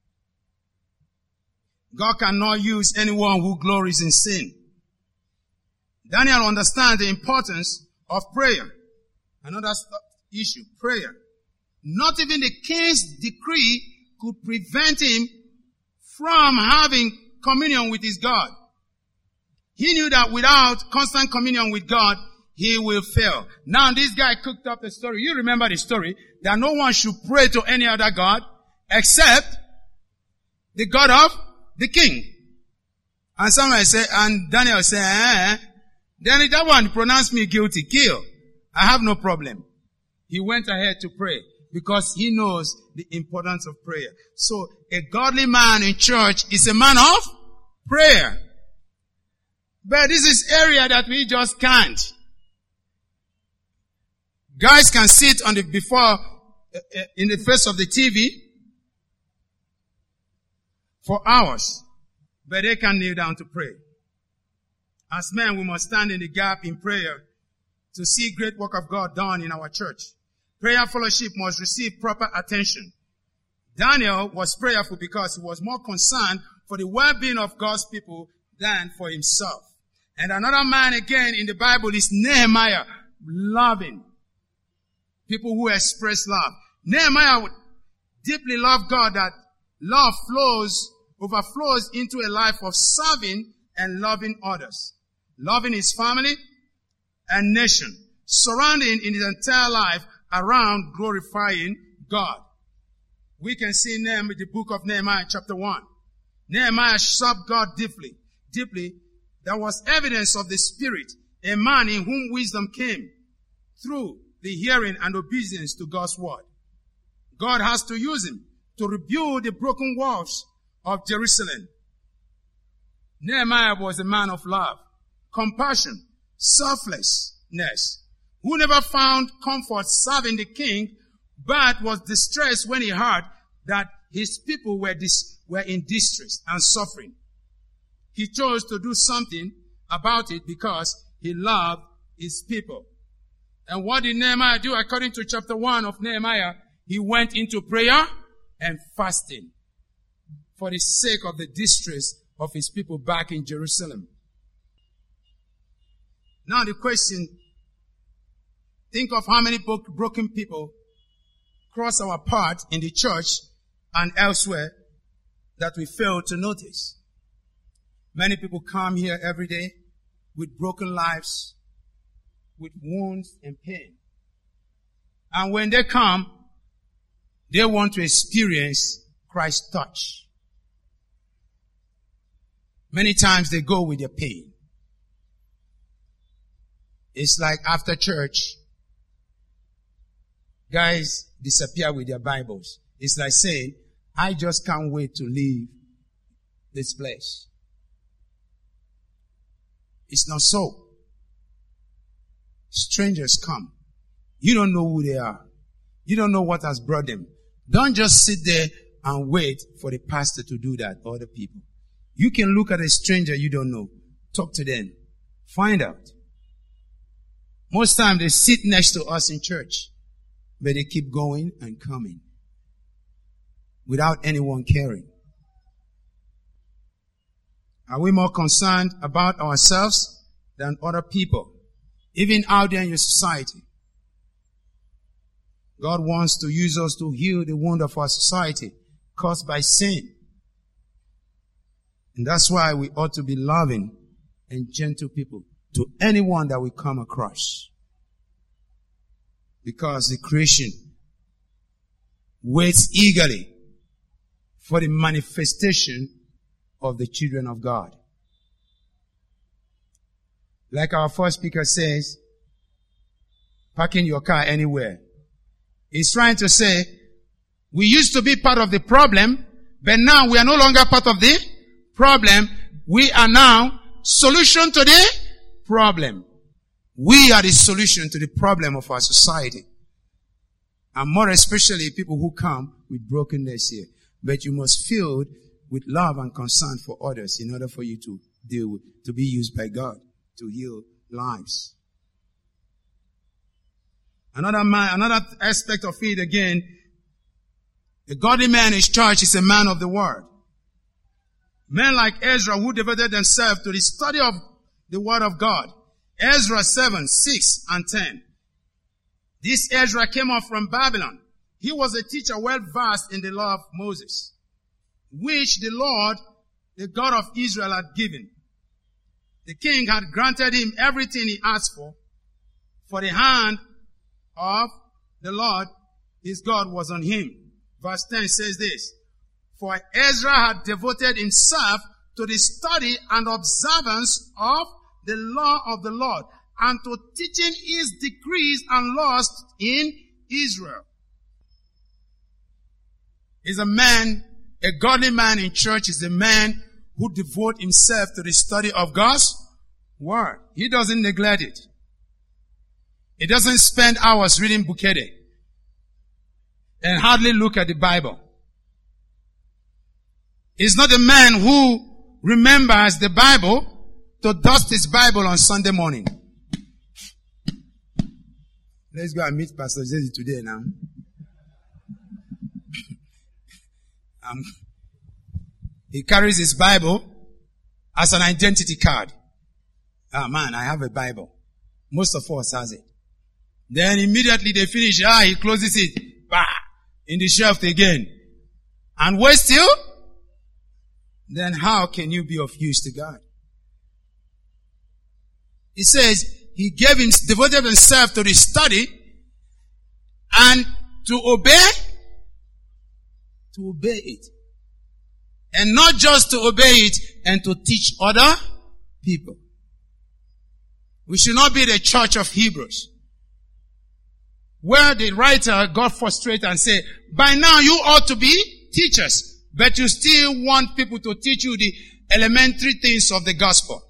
God cannot use anyone who glories in sin. Daniel understands the importance of prayer. Another issue, prayer. Not even the king's decree could prevent him from having communion with his God. He knew that without constant communion with God, he will fail. Now this guy cooked up a story. You remember the story that no one should pray to any other God except the God of the king. And someone said, and Daniel said, then that one pronounced me guilty, kill. I have no problem. He went ahead to pray because he knows the importance of prayer. So a godly man in church is a man of prayer. But this is area that we just can't. Guys can sit in the face of the TV for hours, but they can't kneel down to pray. As men, we must stand in the gap in prayer to see great work of God done in our church. Prayer fellowship must receive proper attention. Daniel was prayerful because he was more concerned for the well-being of God's people than for himself. And another man again in the Bible is Nehemiah, loving. People who express love. Nehemiah would deeply love God, that love overflows into a life of serving and loving others. Loving his family and nation. Surrounding in his entire life around glorifying God. We can see in the book of Nehemiah chapter 1. Nehemiah served God deeply. There was evidence of the Spirit, a man in whom wisdom came through the hearing and obedience to God's word. God has to use him to rebuild the broken walls of Jerusalem. Nehemiah was a man of love, compassion, selflessness, who never found comfort serving the king, but was distressed when he heard that his people were in distress and suffering. he chose to do something about it because he loved his people. And what did Nehemiah do? According to chapter 1 of Nehemiah, he went into prayer and fasting for the sake of the distress of his people back in Jerusalem. Now the question, think of how many broken people cross our path in the church and elsewhere that we fail to notice. Many people come here every day with broken lives, with wounds and pain. And when they come, they want to experience Christ's touch. Many times they go with their pain. It's like after church, guys disappear with their Bibles. It's like saying, I just can't wait to leave this place. It's not so. Strangers come. You don't know who they are. You don't know what has brought them. Don't just sit there and wait for the pastor to do that or the people. You can look at a stranger you don't know. Talk to them. Find out. Most times they sit next to us in church, but they keep going and coming without anyone caring. Are we more concerned about ourselves than other people, even out there in your society? God wants to use us to heal the wound of our society caused by sin. And that's why we ought to be loving and gentle people to anyone that we come across. Because the creation waits eagerly for the manifestation of the children of God. Like our first speaker says, parking your car anywhere. He's trying to say, we used to be part of the problem, but now we are no longer part of the problem. We are now solution to the problem. We are the solution to the problem of our society. And more especially people who come with brokenness here. But you must fill with love and concern for others in order for you to to be used by God to heal lives. Another aspect of it again, a godly man in church is a man of the word. Men like Ezra who devoted themselves to the study of the word of God. Ezra 7, 6 and 10. This Ezra came up from Babylon. He was a teacher well versed in the law of Moses, which the Lord, the God of Israel, had given. The king had granted him everything he asked for the hand of the Lord, his God, was on him. Verse 10 says this, for Ezra had devoted himself to the study and observance of the law of the Lord, and to teaching his decrees and laws in Israel. Is a man, a godly man in church is a man who devotes himself to the study of God's word. He doesn't neglect it. He doesn't spend hours reading Bukhari and hardly look at the Bible. He's not a man who remembers the Bible to dust his Bible on Sunday morning. Let's go and meet Pastor Jesse today now. He carries his Bible as an identity card. Ah, man, I have a Bible. Most of us has it. Then immediately they finish. He closes it. Bah, in the shelf again. And wait still? Then how can you be of use to God? He says he devoted himself to the study and to obey it. And not just to obey it and to teach other people. We should not be the church of Hebrews, where the writer got frustrated and said, by now you ought to be teachers, but you still want people to teach you the elementary things of the gospel.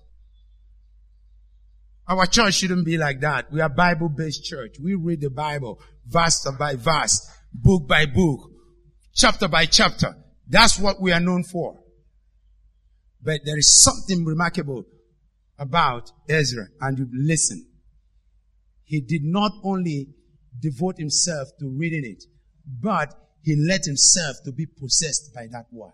Our church shouldn't be like that. We are Bible-based church. We read the Bible verse by verse, book by book, chapter by chapter. That's what we are known for. But there is something remarkable about Ezra, and you listen. He did not only devote himself to reading it, but he let himself to be possessed by that word.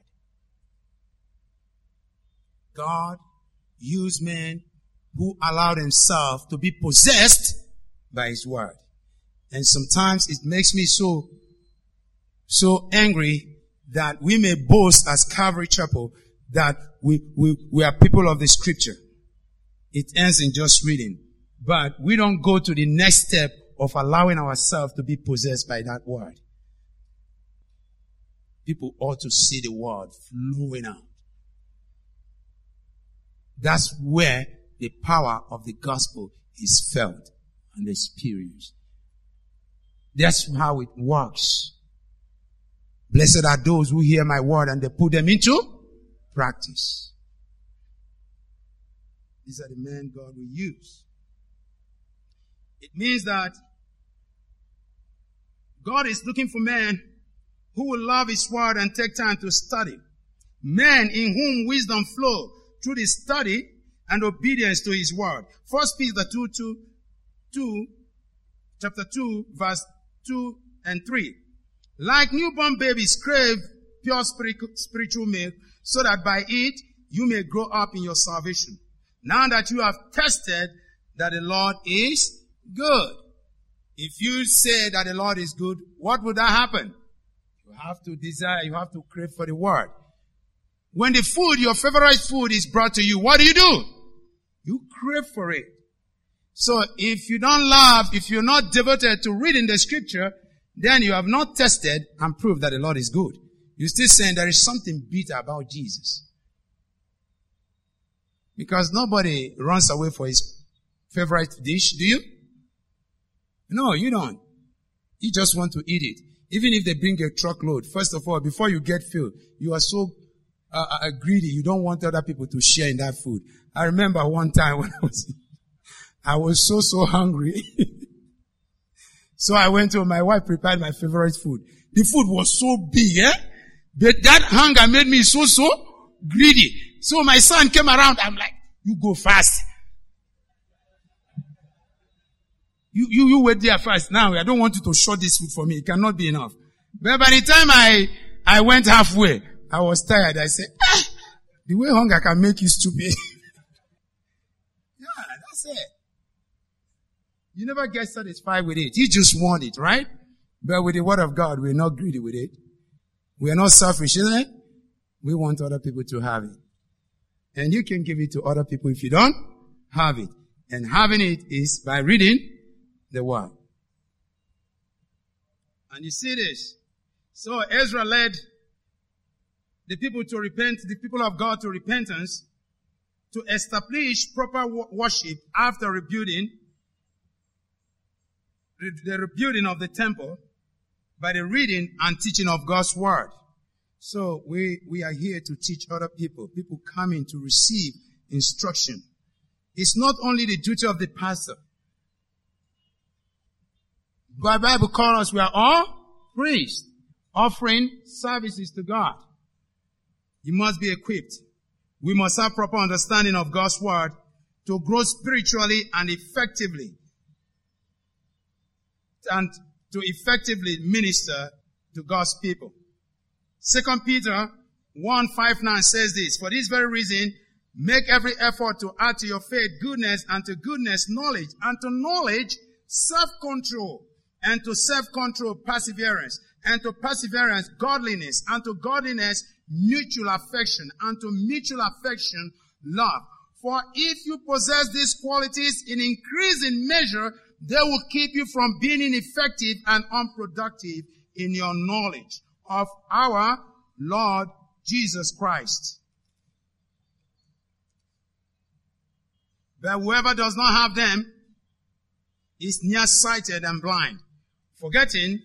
God used men who allowed themselves to be possessed by his word. And sometimes it makes me so angry that we may boast as Calvary Chapel that we are people of the scripture. It ends in just reading. But we don't go to the next step of allowing ourselves to be possessed by that word. People ought to see the word flowing out. That's where the power of the gospel is felt and experienced. That's how it works. Blessed are those who hear my word and they put them into practice. These are the men God will use. It means that God is looking for men who will love his word and take time to study. Men in whom wisdom flows through the study and obedience to his word. 1 Peter 2, chapter 2, verse 2 and 3. Like newborn babies crave pure spiritual milk, so that by it you may grow up in your salvation. Now that you have tested that the Lord is good. If you say that the Lord is good, what would that happen? You have to desire, you have to crave for the word. When the food, your favorite food is brought to you, what do? You crave for it. So if you don't love, if you're not devoted to reading the scripture, then you have not tested and proved that the Lord is good. You're still saying there is something bitter about Jesus. Because nobody runs away for his favorite dish, do you? No, you don't. You just want to eat it. Even if they bring a truckload, first of all, before you get filled, you are so greedy. You don't want other people to share in that food. I remember one time when I was so hungry. So I went to my wife prepared my favorite food. The food was so big, But that hunger made me so greedy. So my son came around. I'm like, you go fast. You wait there first. Now, I don't want you to short this food for me. It cannot be enough. But by the time I went halfway, I was tired. I said, the way hunger can make you stupid. Yeah, that's it. You never get satisfied with it. You just want it, right? But with the word of God, we're not greedy with it. We're not selfish, isn't it? We want other people to have it. And you can give it to other people if you don't have it. And having it is by reading the word. And you see this. So Ezra led the people to repent, the people of God to repentance, to establish proper worship after rebuilding, the rebuilding of the temple by the reading and teaching of God's word. So we are here to teach other people coming to receive instruction. It's not only the duty of the pastor. But the Bible calls us, we are all priests, offering services to God. You must be equipped. We must have proper understanding of God's word to grow spiritually and effectively. And to effectively minister to God's people. 2 Peter 1:5-9 says this, for this very reason, make every effort to add to your faith goodness, and to goodness knowledge, and to knowledge self-control, and to self-control perseverance, and to perseverance godliness, and to godliness mutual affection, and to mutual affection love. For if you possess these qualities in increasing measure, they will keep you from being ineffective and unproductive in your knowledge of our Lord Jesus Christ. But whoever does not have them is nearsighted and blind, forgetting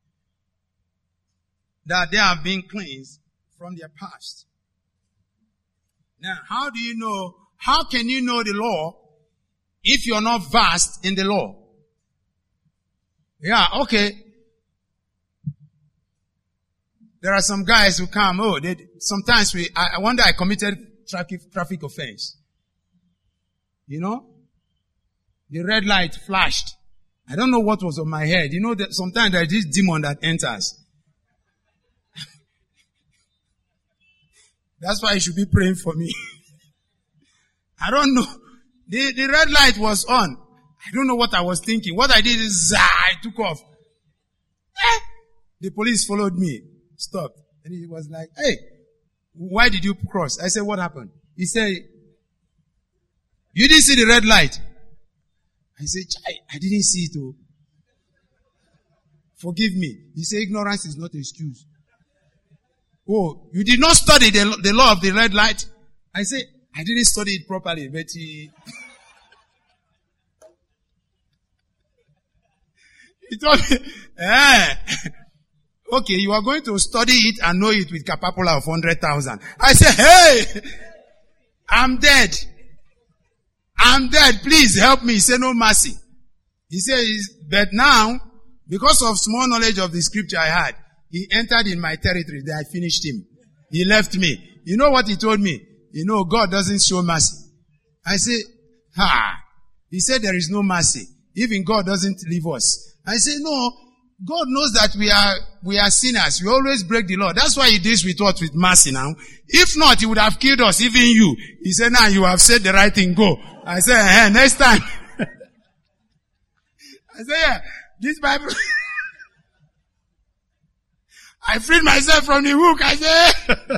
that they have been cleansed from their past. Now, how can you know the law if you're not versed in the law? Yeah, okay. There are some guys who come, sometimes one day I committed traffic offense. You know? The red light flashed. I don't know what was on my head. You know that sometimes there is this demon that enters. That's why you should be praying for me. I don't know. The red light was on. I don't know what I was thinking. What I did is, I took off. The police followed me. Stopped. And he was like, hey, why did you cross? I said, what happened? He said, you didn't see the red light. I said, I didn't see it. Oh. Forgive me. He said, ignorance is not an excuse. Oh, you did not study the law of the red light? I said, I didn't study it properly, but he told me, okay, you are going to study it and know it with capapula of 100,000. I said, hey, I'm dead. Please help me. He said, no mercy. He says, but now, because of small knowledge of the scripture I had, he entered in my territory. Then I finished him. He left me. You know what he told me? You know, God doesn't show mercy. I said, He said there is no mercy. Even God doesn't leave us. I said, no, God knows that we are sinners. We always break the law. That's why he deals with us with mercy now. If not, he would have killed us, even you. He said, now you have said the right thing, go. I said, next time. I said, yeah, this Bible. I freed myself from the hook. I said,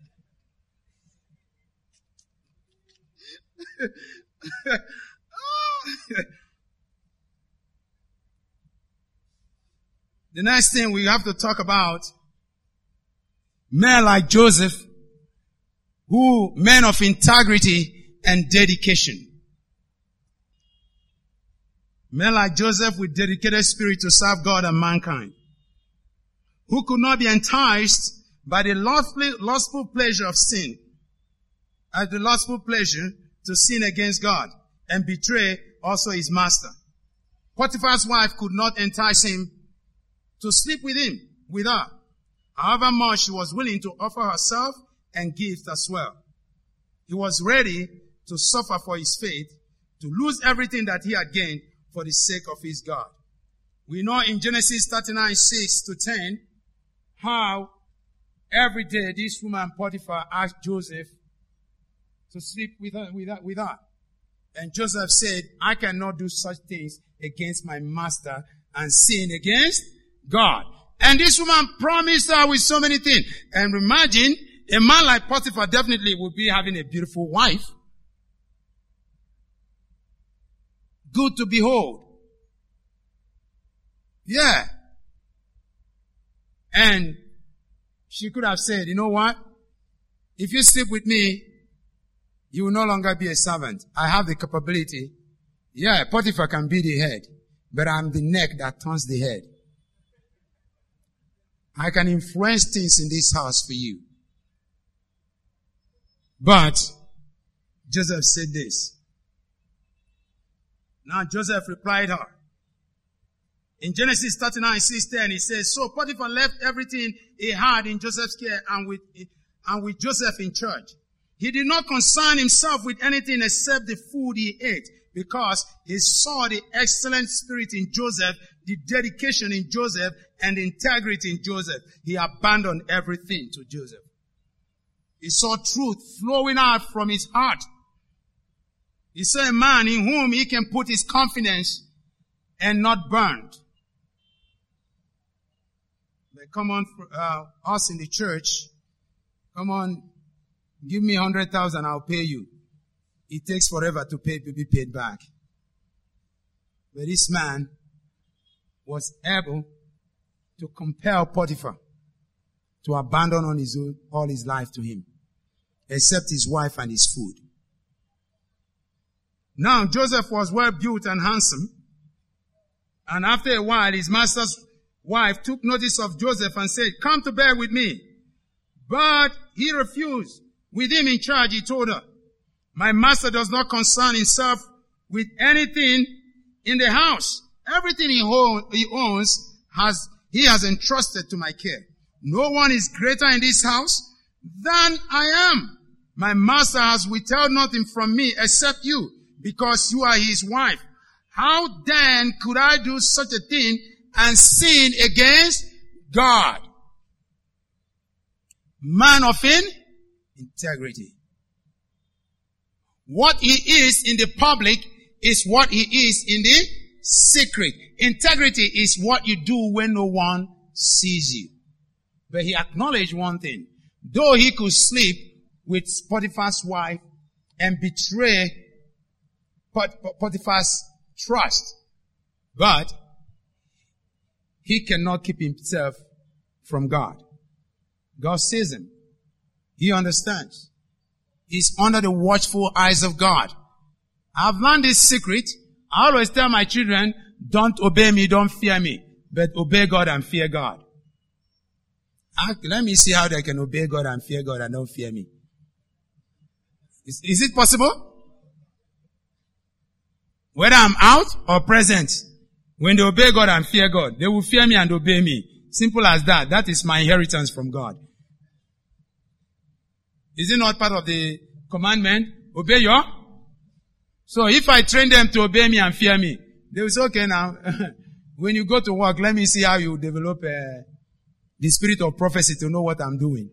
the next thing we have to talk about, men like Joseph, men of integrity and dedication. Men like Joseph with dedicated spirit to serve God and mankind, who could not be enticed by the lustful pleasure of sin, as the lustful pleasure to sin against God and betray also his master. Potiphar's wife could not entice him to sleep with her. However much she was willing to offer herself and gifts as well. He was ready to suffer for his faith, to lose everything that he had gained for the sake of his God. We know in Genesis 39:6-10, how every day this woman Potiphar asked Joseph to sleep with her. And Joseph said, I cannot do such things against my master and sin against God. And this woman promised her with so many things. And imagine, a man like Potiphar definitely would be having a beautiful wife. Good to behold. Yeah. And she could have said, you know what? If you sleep with me, you will no longer be a servant. I have the capability. Yeah, Potiphar can be the head, but I'm the neck that turns the head. I can influence things in this house for you. But Joseph said this. Now Joseph replied her. In Genesis 39:6-10, he says, so Potiphar left everything he had in Joseph's care and with Joseph in charge. He did not concern himself with anything except the food he ate, because he saw the excellent spirit in Joseph, the dedication in Joseph, and the integrity in Joseph. He abandoned everything to Joseph. He saw truth flowing out from his heart. He saw a man in whom he can put his confidence and not burned. But come on, us in the church, come on, give me 100,000, I'll pay you. It takes forever to be paid back. But this man was able to compel Potiphar to abandon on his own, all his life to him, except his wife and his food. Now Joseph was well built and handsome, and after a while his master's wife took notice of Joseph and said, come to bed with me. But he refused. With him in charge, he told her, my master does not concern himself with anything in the house. Everything he owns he has entrusted to my care. No one is greater in this house than I am. My master has withheld nothing from me except you, because you are his wife. How then could I do such a thing and sin against God? Man of integrity. What he is in the public is what he is in the secret. Integrity is what you do when no one sees you. But he acknowledged one thing. Though he could sleep with Potiphar's wife and betray Potiphar's trust, but he cannot keep himself from God. God sees him. He understands. He's under the watchful eyes of God. I've learned this secret. I always tell my children, don't obey me, don't fear me, but obey God and fear God. Let me see how they can obey God and fear God and don't fear me. Is it possible? Whether I'm out or present, when they obey God and fear God, they will fear me and obey me. Simple as that. That is my inheritance from God. Is it not part of the commandment? Obey your? So if I train them to obey me and fear me, they will say, okay now, when you go to work, let me see how you develop the spirit of prophecy to know what I'm doing.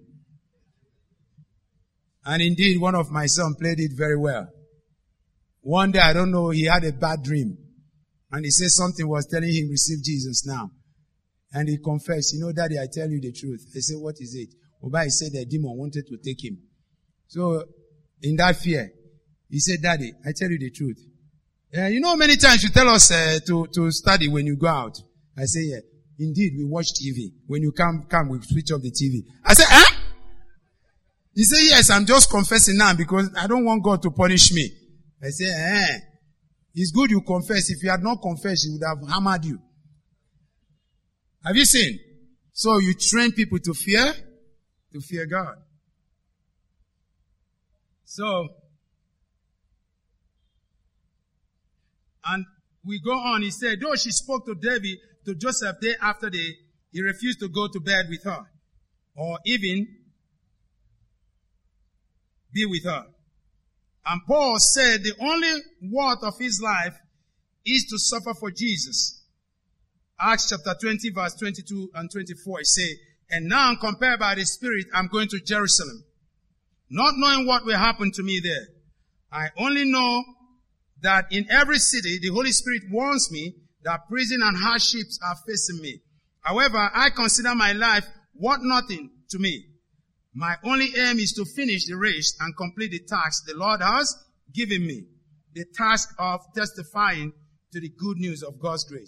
And indeed, one of my sons played it very well. One day, I don't know, he had a bad dream. And he said something was telling him, receive Jesus now. And he confessed, Daddy, I tell you the truth. I said, what is it? Obai said the demon wanted to take him. So, in that fear, he said, Daddy, I tell you the truth. Many times you tell us to study when you go out. I say, yeah. Indeed, we watch TV. When you come, we switch off the TV. I say, eh? He said, yes, I'm just confessing now because I don't want God to punish me. I say, it's good you confess. If you had not confessed, he would have hammered you. Have you seen? So you train people to fear God. So, and we go on. He said, though she spoke to Joseph day after day, he refused to go to bed with her or even be with her. And Paul said the only worth of his life is to suffer for Jesus. Acts chapter 20 verse 22 and 24 it says, and now compared by the Spirit, I'm going to Jerusalem, not knowing what will happen to me there. I only know that in every city the Holy Spirit warns me that prison and hardships are facing me. However, I consider my life worth nothing to me. My only aim is to finish the race and complete the task the Lord has given me. The task of testifying to the good news of God's grace.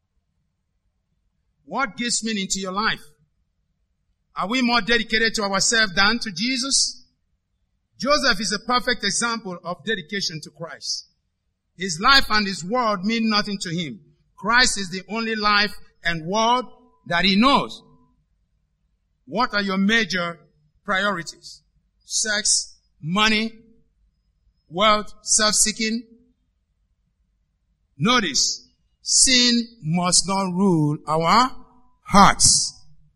What gives meaning to your life? Are we more dedicated to ourselves than to Jesus? Joseph is a perfect example of dedication to Christ. His life and his word mean nothing to him. Christ is the only life and word that he knows. What are your major priorities? Sex, money, wealth, self-seeking? Notice, sin must not rule our hearts.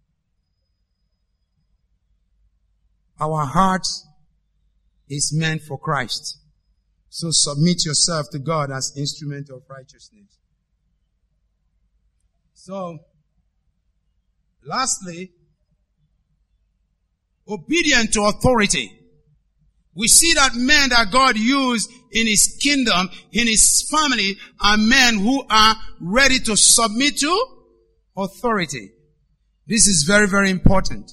Our heart is meant for Christ. So submit yourself to God as instrument of righteousness. So, lastly, obedient to authority. We see that men that God used in his kingdom, in his family, are men who are ready to submit to authority. This is very, very important.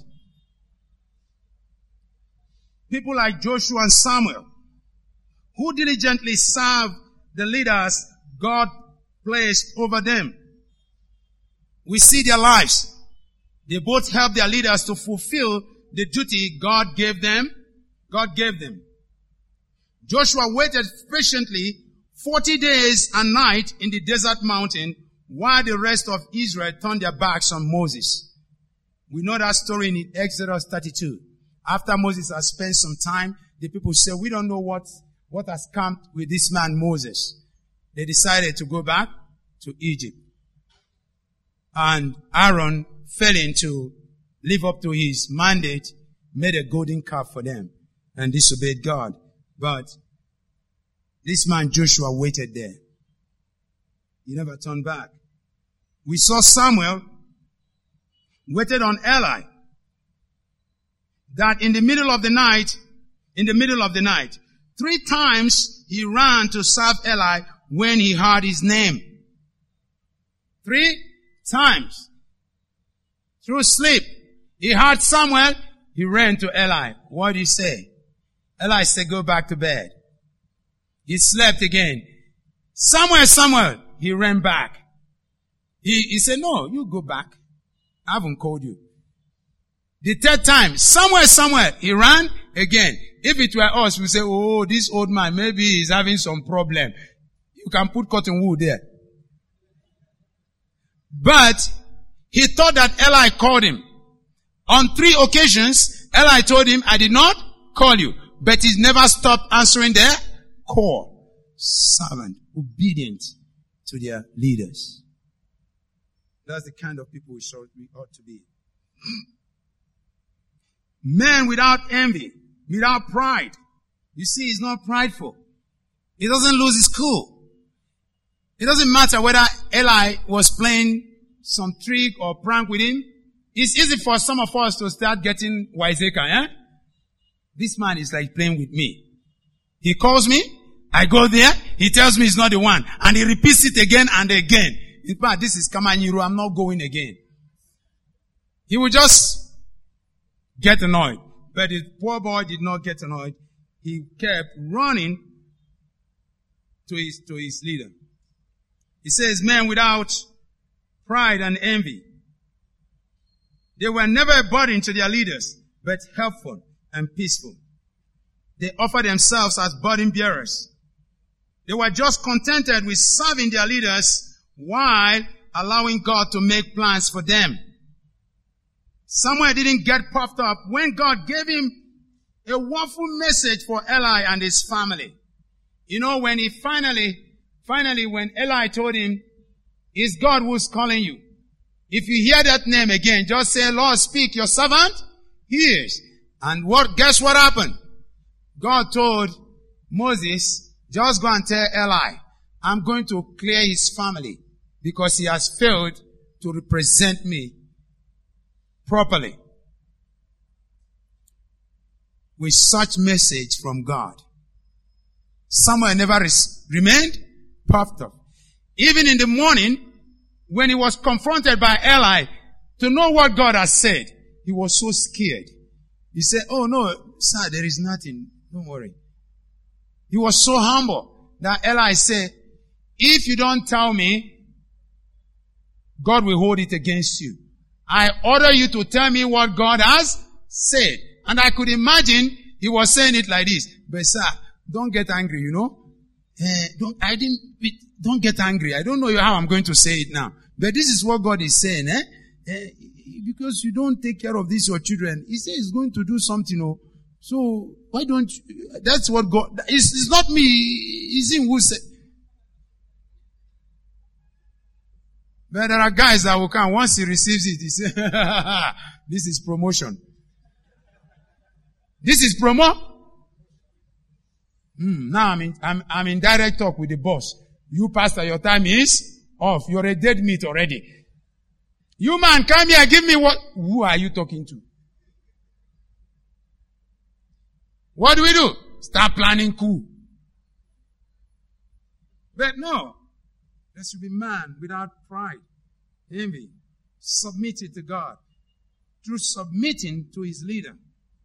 People like Joshua and Samuel, who diligently served the leaders God placed over them. We see their lives. They both helped their leaders to fulfill the duty God gave them. Joshua waited patiently 40 days and nights in the desert mountain while the rest of Israel turned their backs on Moses. We know that story in Exodus 32. After Moses has spent some time, the people said, we don't know what has come with this man Moses. They decided to go back to Egypt. And Aaron, failing to live up to his mandate, made a golden calf for them. and disobeyed God. But this man Joshua waited there. He never turned back. We saw Samuel waited on Eli. That in the middle of the night, 3 times he ran to serve Eli when he heard his name. 3 times. Through sleep. He heard Samuel, he ran to Eli. What did he say? Eli said, go back to bed. He slept again. Samuel, he ran back. He said, no, you go back. I haven't called you. The 3rd time, Samuel, he ran again. If it were us, we say, oh, this old man, maybe he's having some problem. You can put cotton wool there. But he thought that Eli called him. On 3 occasions, Eli told him, I did not call you. But he's never stopped answering their call. Servant, obedient to their leaders. That's the kind of people we ought to be. Man without envy, without pride. You see, he's not prideful. He doesn't lose his cool. It doesn't matter whether Eli was playing some trick or prank with him. It's easy for some of us to start getting wiseacre, eh? This man is like playing with me. He calls me, I go there, he tells me he's not the one, and he repeats it again and again. In fact, this is Kamanyiro, I'm not going again. He will just get annoyed. But the poor boy did not get annoyed. He kept running to his leader. He says, men without pride and envy. They were never a burden to their leaders, but helpful and peaceful. They offered themselves as burden bearers. They were just contented with serving their leaders while allowing God to make plans for them. Samuel didn't get puffed up when God gave him a wonderful message for Eli and his family. You know, when he finally when Eli told him, it's God who's calling you. If you hear that name again, just say, Lord, speak, your servant hears. And guess what happened? God told Moses, just go and tell Eli, I'm going to clear his family because he has failed to represent me properly. With such message from God, Samuel never remained puffed up. Even in the morning, when he was confronted by Eli to know what God has said, he was so scared. He said, oh no, sir, there is nothing. Don't worry. He was so humble that Eli said, if you don't tell me, God will hold it against you. I order you to tell me what God has said. And I could imagine he was saying it like this. But sir, don't get angry, you know. Don't get angry. I don't know how I'm going to say it now. But this is what God is saying, because you don't take care of this, your children. He says he's going to do something, so why don't you, that's what God, it's not me, it's him who said. But there are guys that will come, once he receives it, he says, this is promotion. This is promo. Now I'm in direct talk with the boss. You pastor, your time is off. You're a dead meat already. You man, come here, give me what? Who are you talking to? What do? Start planning coup. But no. There should be man without pride, envy, submitted to God, through submitting to his leader.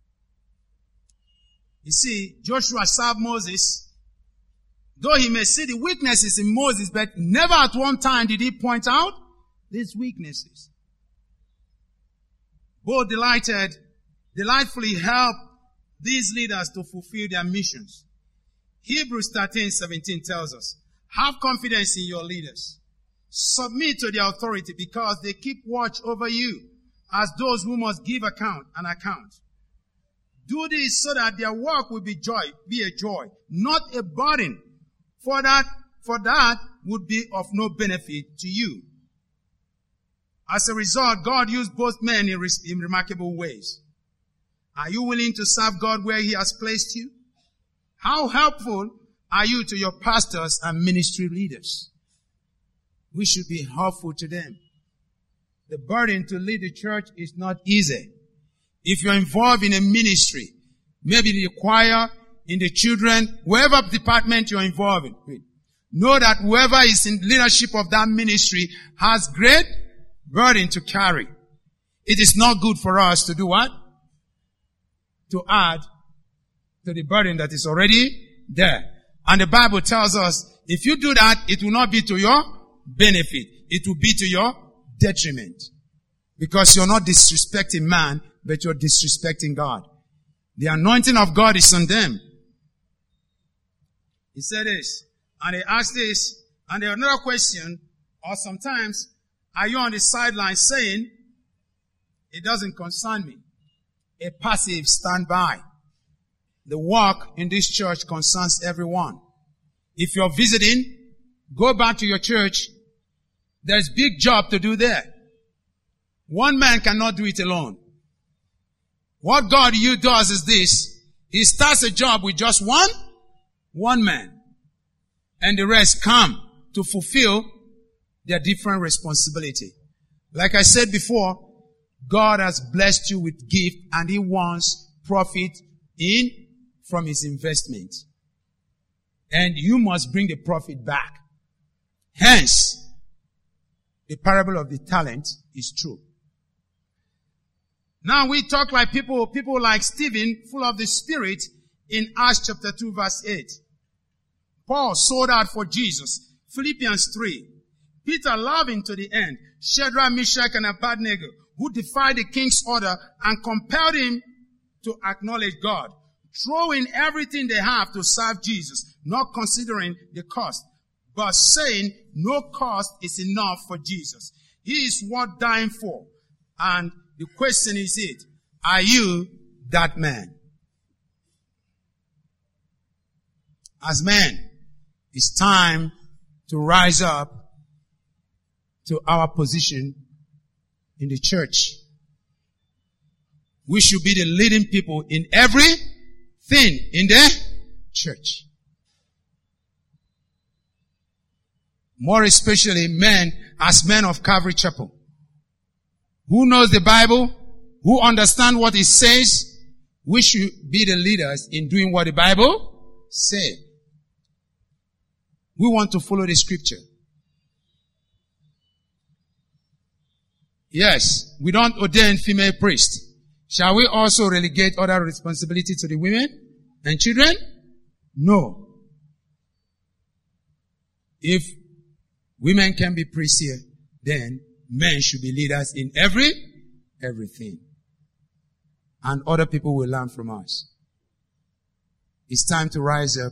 You see, Joshua served Moses, though he may see the weaknesses in Moses, but never at one time did he point out these weaknesses. Both delightfully help these leaders to fulfill their missions. Hebrews 13:17 tells us, have confidence in your leaders. Submit to their authority because they keep watch over you as those who must give an account. Do this so that their work will be a joy, not a burden. For that would be of no benefit to you. As a result, God used both men in remarkable ways. Are you willing to serve God where He has placed you? How helpful are you to your pastors and ministry leaders? We should be helpful to them. The burden to lead the church is not easy. If you're involved in a ministry, maybe the choir, in the children, wherever department you're involved with, know that whoever is in leadership of that ministry has great burden to carry. It is not good for us to do what? To add to the burden that is already there. And the Bible tells us, if you do that, it will not be to your benefit. It will be to your detriment. Because you're not disrespecting man, but you're disrespecting God. The anointing of God is on them. He said this, and he asked this, and there's another question, or sometimes, are you on the sideline saying, it doesn't concern me? A passive standby. The work in this church concerns everyone. If you're visiting, go back to your church. There's big job to do there. One man cannot do it alone. What God does is this. He starts a job with just one man. And the rest come to fulfill their different responsibility. Like I said before, God has blessed you with gift and He wants profit from His investment. And you must bring the profit back. Hence, the parable of the talent is true. Now we talk like people like Stephen, full of the Spirit, in Acts chapter 2 verse 8. Paul sold out for Jesus. Philippians 3. Peter loved him to the end. Shadrach, Meshach, and Abednego, who defied the king's order and compelled him to acknowledge God, throwing everything they have to serve Jesus, not considering the cost, but saying no cost is enough for Jesus. He is worth dying for. And the question is are you that man? As men, it's time to rise up to our position in the church. We should be the leading people in everything in the church. More especially men, as men of Calvary Chapel. Who knows the Bible? Who understand what it says? We should be the leaders in doing what the Bible says. We want to follow the scripture. Yes, we don't ordain female priests. Shall we also relegate other responsibility to the women and children? No. If women can be priests here, then men should be leaders in everything. And other people will learn from us. It's time to rise up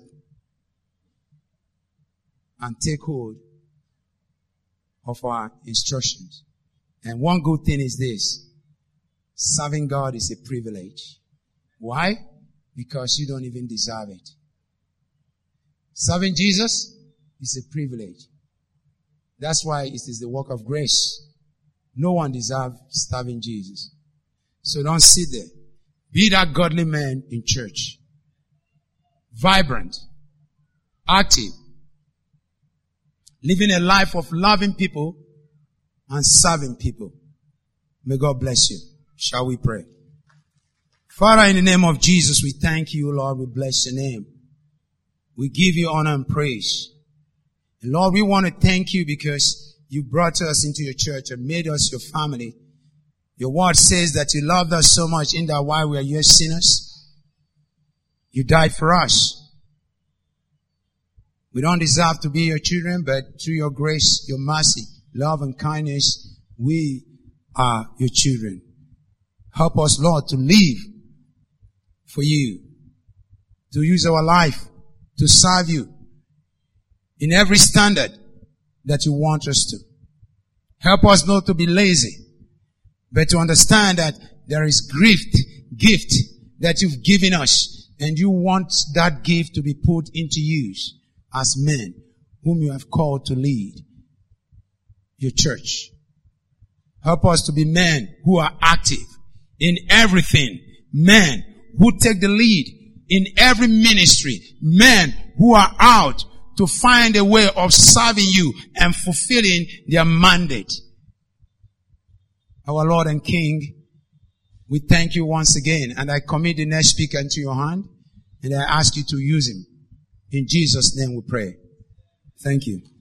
and take hold of our instructions. And one good thing is this. Serving God is a privilege. Why? Because you don't even deserve it. Serving Jesus is a privilege. That's why it is the work of grace. No one deserves serving Jesus. So don't sit there. Be that godly man in church. Vibrant. Active. Living a life of loving people and serving people. May God bless you. Shall we pray? Father, in the name of Jesus, we thank you, Lord. We bless your name. We give you honor and praise. And Lord, we want to thank you because you brought us into your church and made us your family. Your word says that you loved us so much in that while we are your sinners, you died for us. We don't deserve to be your children, but through your grace, your mercy, love and kindness, we are your children. Help us, Lord, to live for you, to use our life to serve you in every standard that you want us to. Help us not to be lazy, but to understand that there is gift that you've given us, and you want that gift to be put into use as men whom you have called to lead your church. Help us to be men who are active in everything, men who take the lead in every ministry, men who are out to find a way of serving you and fulfilling their mandate. Our Lord and King, we thank you once again, and I commit the next speaker into your hand, and I ask you to use him. In Jesus' name we pray. Thank you.